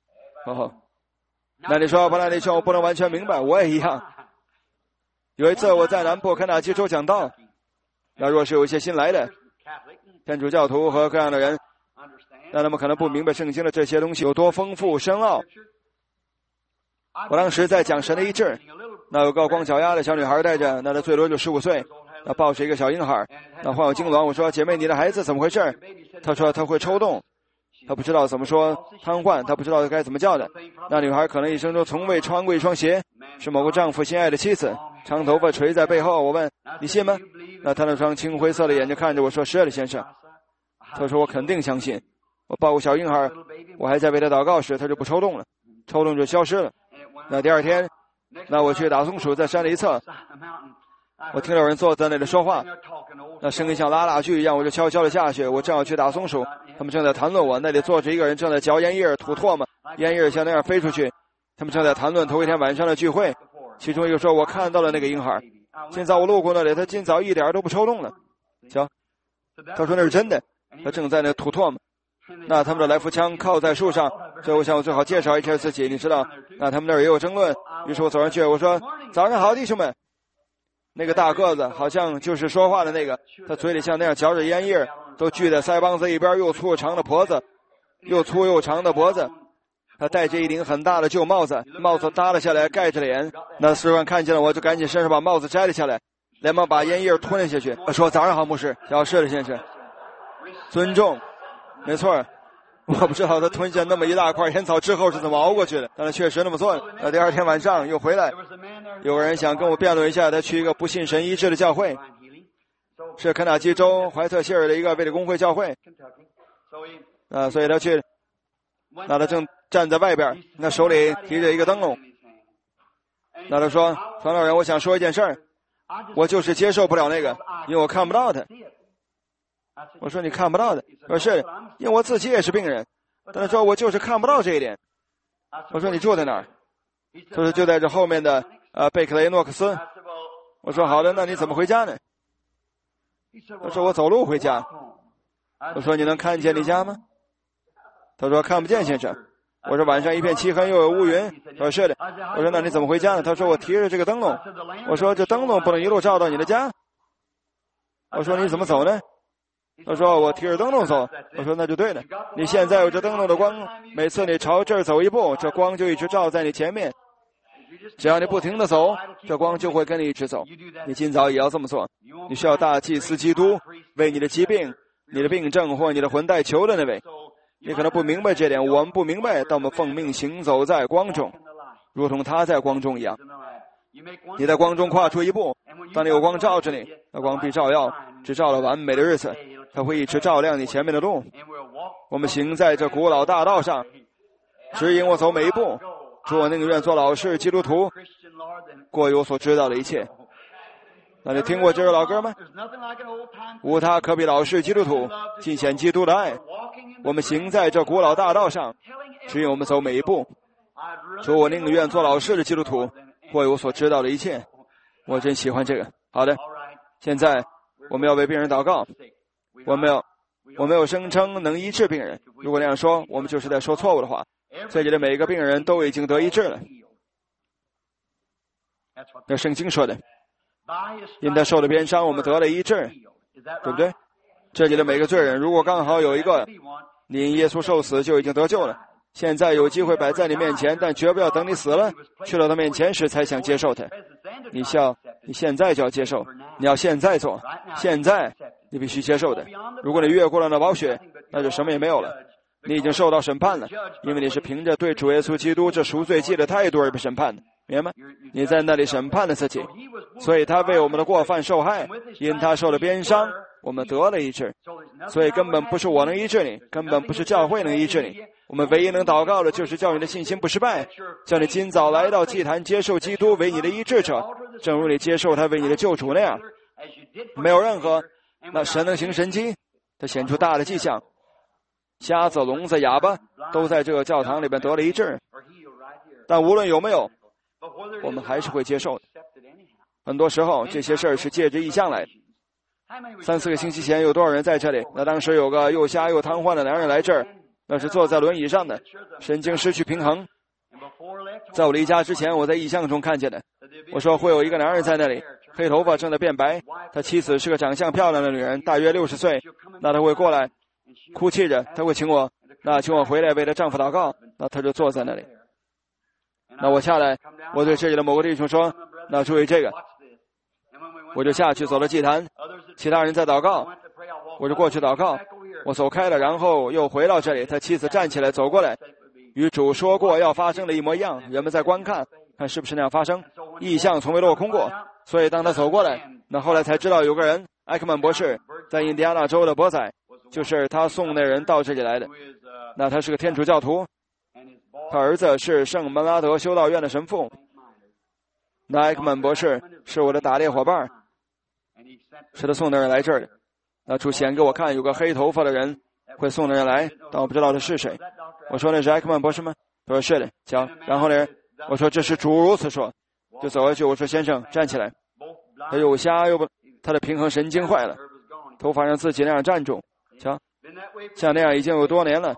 那你说，那你说我不能完全明白，我也一样。有一次我在南部肯塔基州讲道，那若是有一些新来的天主教徒和各样的人，那他们可能不明白圣经的这些东西有多丰富深奥。我当时在讲神的医治，那有个光脚丫的小女孩带着，那她最多就15岁，那抱着一个小婴孩，那患有痉挛。我说，姐妹，你的孩子怎么回事？她说他会抽动， 她不知道怎么说瘫痪，她不知道该怎么叫的。那女孩可能一生中从未穿过一双鞋，是某个丈夫心爱的妻子，长头发垂在背后。我问你信吗？那她那双青灰色的眼睛看着我说，是的，先生。她说我肯定相信。我抱过小婴孩，我还在为他祷告时，他就不抽动了，抽动就消失了。那第二天，那我去打松鼠，在山的一侧，我听到有人坐在那里说话，那声音像拉拉锯一样，我就悄悄地下去。我正要去打松鼠，他们正在谈论我，那里坐着一个人正在嚼烟叶吐唾沫，烟叶像那样飞出去。他们正在谈论头一天晚上的聚会，其中一个说我看到了那个婴孩，今早我路过那里，他今早一点都不抽动了。瞧，他说那是真的，他正在那吐唾沫。那他们的来福枪靠在树上，所以我想我最好介绍一下自己，你知道。那他们那儿也有争论，于是我走上去，我说早上好，弟兄们。那个大个子好像就是说话的那个，他嘴里像那样嚼着烟叶，都聚在腮帮子一边，又粗又长的脖子，又粗又长的脖子。他戴着一顶很大的旧帽子，帽子耷了下来盖着脸。那士官看见了我，就赶紧伸手把帽子摘了下来，连忙把烟叶吞了下去。他说早上好，牧师。小是的，先生。尊重，没错。我不知道他吞下那么一大块烟草之后是怎么熬过去的，但他确实那么做了。那第二天晚上又回来，有个人想跟我辩论一下，他去一个不信神医治的教会，是肯塔基州怀特希尔的一个卫理公会教会。所以他去，那他正站在外边，那手里提着一个灯笼。那他说，传道人，我想说一件事儿，我就是接受不了那个，因为我看不到他。我说你看不到的，我说是因为我自己也是病人，但是说我就是看不到这一点。我说你住在哪儿？他说就在这后面的贝克雷诺克斯。我说好的，那你怎么回家呢？他说我走路回家。我说你能看见你家吗？他说看不见，先生。我说晚上一片漆黑又有乌云。他说是的。我说那你怎么回家呢？他说我提着这个灯笼。我说这灯笼不能一路照到你的家。我说你怎么走呢？他说我提着灯笼走。我说那就对了，你现在有这灯笼的光，每次你朝这儿走一步，这光就一直照在你前面，只要你不停地走，这光就会跟你一直走。你今早也要这么做。你需要大祭司基督为你的疾病、你的病症或你的魂带求的那位。你可能不明白这点，我们不明白，但我们奉命行走在光中，如同他在光中一样。你在光中跨出一步，当你有光照着你，那光必照耀，只照了完美的日子，它会一直照亮你前面的路。我们行在这古老大道上，指引我走每一步。主，我宁愿做老式基督徒，过有所知道的一切。那你听过这首老歌吗？无他可比老式基督徒，尽显基督的爱。我们行在这古老大道上，指引我们走每一步。主，我宁愿做老式的基督徒，过有所知道的一切。我真喜欢这个。好的，现在我们要为病人祷告。我没有声称能医治病人，如果那样说，我们就是在说错误的话。这里的每一个病人都已经得医治了，那圣经说的，因他受的鞭伤，我们得了医治，对不对？这里的每个罪人，如果刚好有一个你因耶稣受死就已经得救了，现在有机会摆在你面前，但绝不要等你死了去了他面前时才想接受他。你现在就要接受，你要现在做，现在你必须接受的。如果你越过了那宝血，那就什么也没有了，你已经受到审判了，因为你是凭着对主耶稣基督这赎罪祭的态度而被审判的，明白吗？你在那里审判了自己，所以他为我们的过犯受害，因他受了鞭伤，我们得了医治。所以根本不是我能医治你，根本不是教会能医治你，我们唯一能祷告的就是叫你的信心不失败，叫你今早来到祭坛接受基督为你的医治者，正如你接受他为你的救主那样。没有任何那神能行神迹，他显出大的迹象，瞎子、聋子、哑巴都在这个教堂里边得了医治。但无论有没有，我们还是会接受的。很多时候这些事儿是借着异象来的。3-4个星期前有多少人在这里？那当时有个又瞎又瘫痪的男人来这儿，那是坐在轮椅上的，神经失去平衡。在我离家之前，我在异象中看见的。我说会有一个男人在那里，黑头发正在变白，他妻子是个长相漂亮的女人，大约60岁。那他会过来哭泣着，他会请我回来为他丈夫祷告。那他就坐在那里。那我下来，我对这里的某个弟兄说，那注意这个。我就下去走了祭坛，其他人在祷告，我就过去祷告。 我走开了，然后又回到这里。他妻子站起来走过来，与主说过要发生的一模一样。人们在观看，看是不是那样发生。异象从未落空过，所以当他走过来，那后来才知道有个人，艾克曼博士，在印第安纳州的博仔，就是他送那人到这里来的。那他是个天主教徒，他儿子是圣门拉德修道院的神父。那艾克曼博士是我的打猎伙伴，是他送的人来这儿的。那主显给我看，有个黑头发的人会送的人来，但我不知道他是谁。我说那是艾克曼博士吗？他说是的。瞧，然后呢，我说这是主如此说，就走下去。我说先生站起来。他又瞎又不，他的平衡神经坏了，头发让自己那样站住。瞧，像那样已经有多年了。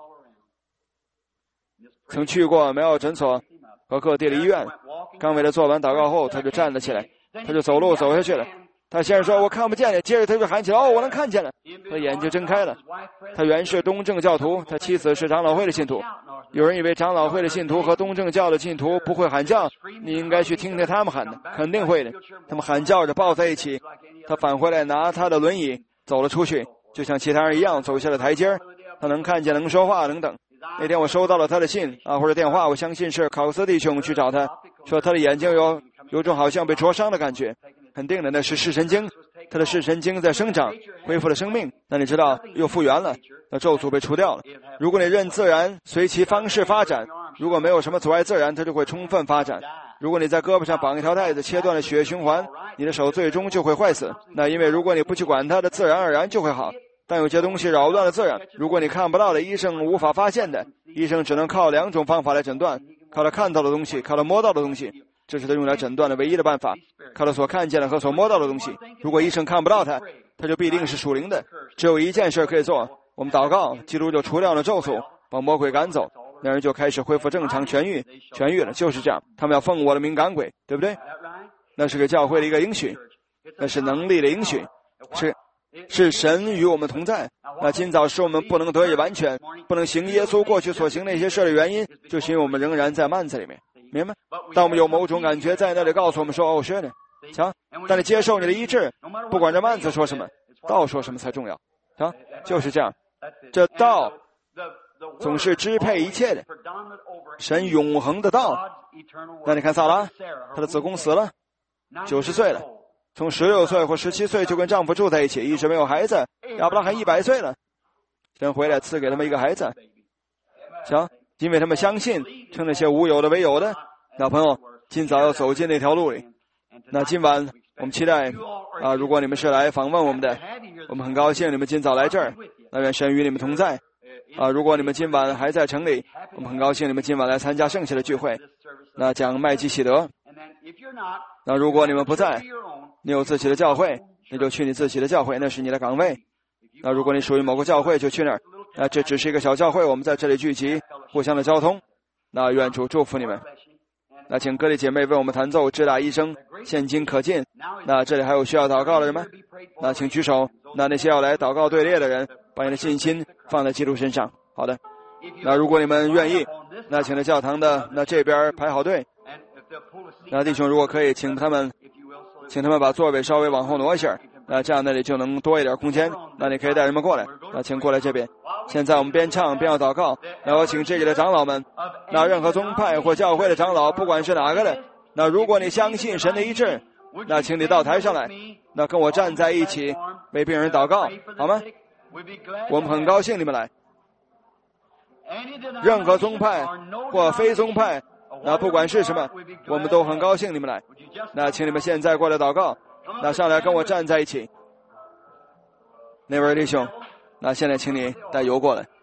曾去过梅奥诊所和各地的医院。刚为他做完祷告后，他就站了起来，他就走路走下去了。他先是说我看不见了，接着他就喊起来，哦，我能看见了。他眼睛睁开了。他原是东正教徒，他妻子是长老会的信徒。有人以为长老会的信徒和东正教的信徒不会喊叫，你应该去听听他们喊的，肯定会的。他们喊叫着抱在一起。他返回来拿他的轮椅走了出去，就像其他人一样走下了台阶。他能看见，能说话等等。那天我收到了他的信或者电话，我相信是考斯弟兄去找他，说他的眼睛有种好像被灼伤的感觉。肯定的，那是视神经，他的视神经在生长，恢复了生命。那你知道又复原了，那咒诅被除掉了。如果你任自然随其方式发展，如果没有什么阻碍自然，它就会充分发展。如果你在胳膊上绑一条带子，切断了血液循环，你的手最终就会坏死。那因为如果你不去管它的，自然而然就会好。但有些东西扰乱了自然，如果你看不到的，医生无法发现的，医生只能靠2种方法来诊断，靠他看到的东西，靠他摸到的东西。这是他用来诊断的唯一的办法，靠他所看见的和所摸到的东西。如果医生看不到他，他就必定是属灵的。只有一件事可以做，我们祷告，基督就除掉了咒诅，把魔鬼赶走，那人就开始恢复正常痊愈了。就是这样，他们要奉我的名赶鬼，对不对？那是个教会的一个应许，那是能力的应许，是神与我们同在。那今早使我们不能得以完全，不能行耶稣过去所行那些事的原因，就是因为我们仍然在幔子里面。明白？当我们有某种感觉在那里告诉我们说，哦，是的，瞧，当你接受你的医治，不管这幔子说什么，道说什么才重要。瞧，就是这样，这道总是支配一切的，神永恒的道。那你看撒拉，她的子宫死了，90岁了，从16岁或17岁就跟丈夫住在一起，一直没有孩子。亚伯拉罕100岁了，神回来赐给他们一个孩子。瞧，因为他们相信，称那些无有的为有的。老朋友，今早要走进那条路里。那今晚我们期待如果你们是来访问我们的，我们很高兴你们今早来这儿。那愿神与你们同在。如果你们今晚还在城里，我们很高兴你们今晚来参加剩下的聚会。那讲麦基喜德。那如果你们不在，你有自己的教会，你就去你自己的教会，那是你的岗位。那如果你属于某个教会，就去那儿。那这只是一个小教会，我们在这里聚集，互相的交通。那愿主祝福你们。那请各位姐妹为我们弹奏支打一声，现今可进。那这里还有需要祷告的人吗？那请举手。那些要来祷告队列的人，把你的信心放在基督身上。好的。那如果你们愿意，那请在教堂的这边排好队。那弟兄如果可以，请他们把座位稍微往后挪一下。这样那里就能多一点空间。那你可以带人们过来。请过来这边。现在我们边唱边要祷告。那我请这里的长老们，那任何宗派或教会的长老，不管是哪个的，那如果你相信神的医治，那请你到台上来，那跟我站在一起为病人祷告，好吗？我们很高兴你们来。任何宗派或非宗派，那不管是什么，我们都很高兴你们来。那请你们现在过来祷告。那上来跟我站在一起。那位弟兄，那现在请你带油过来。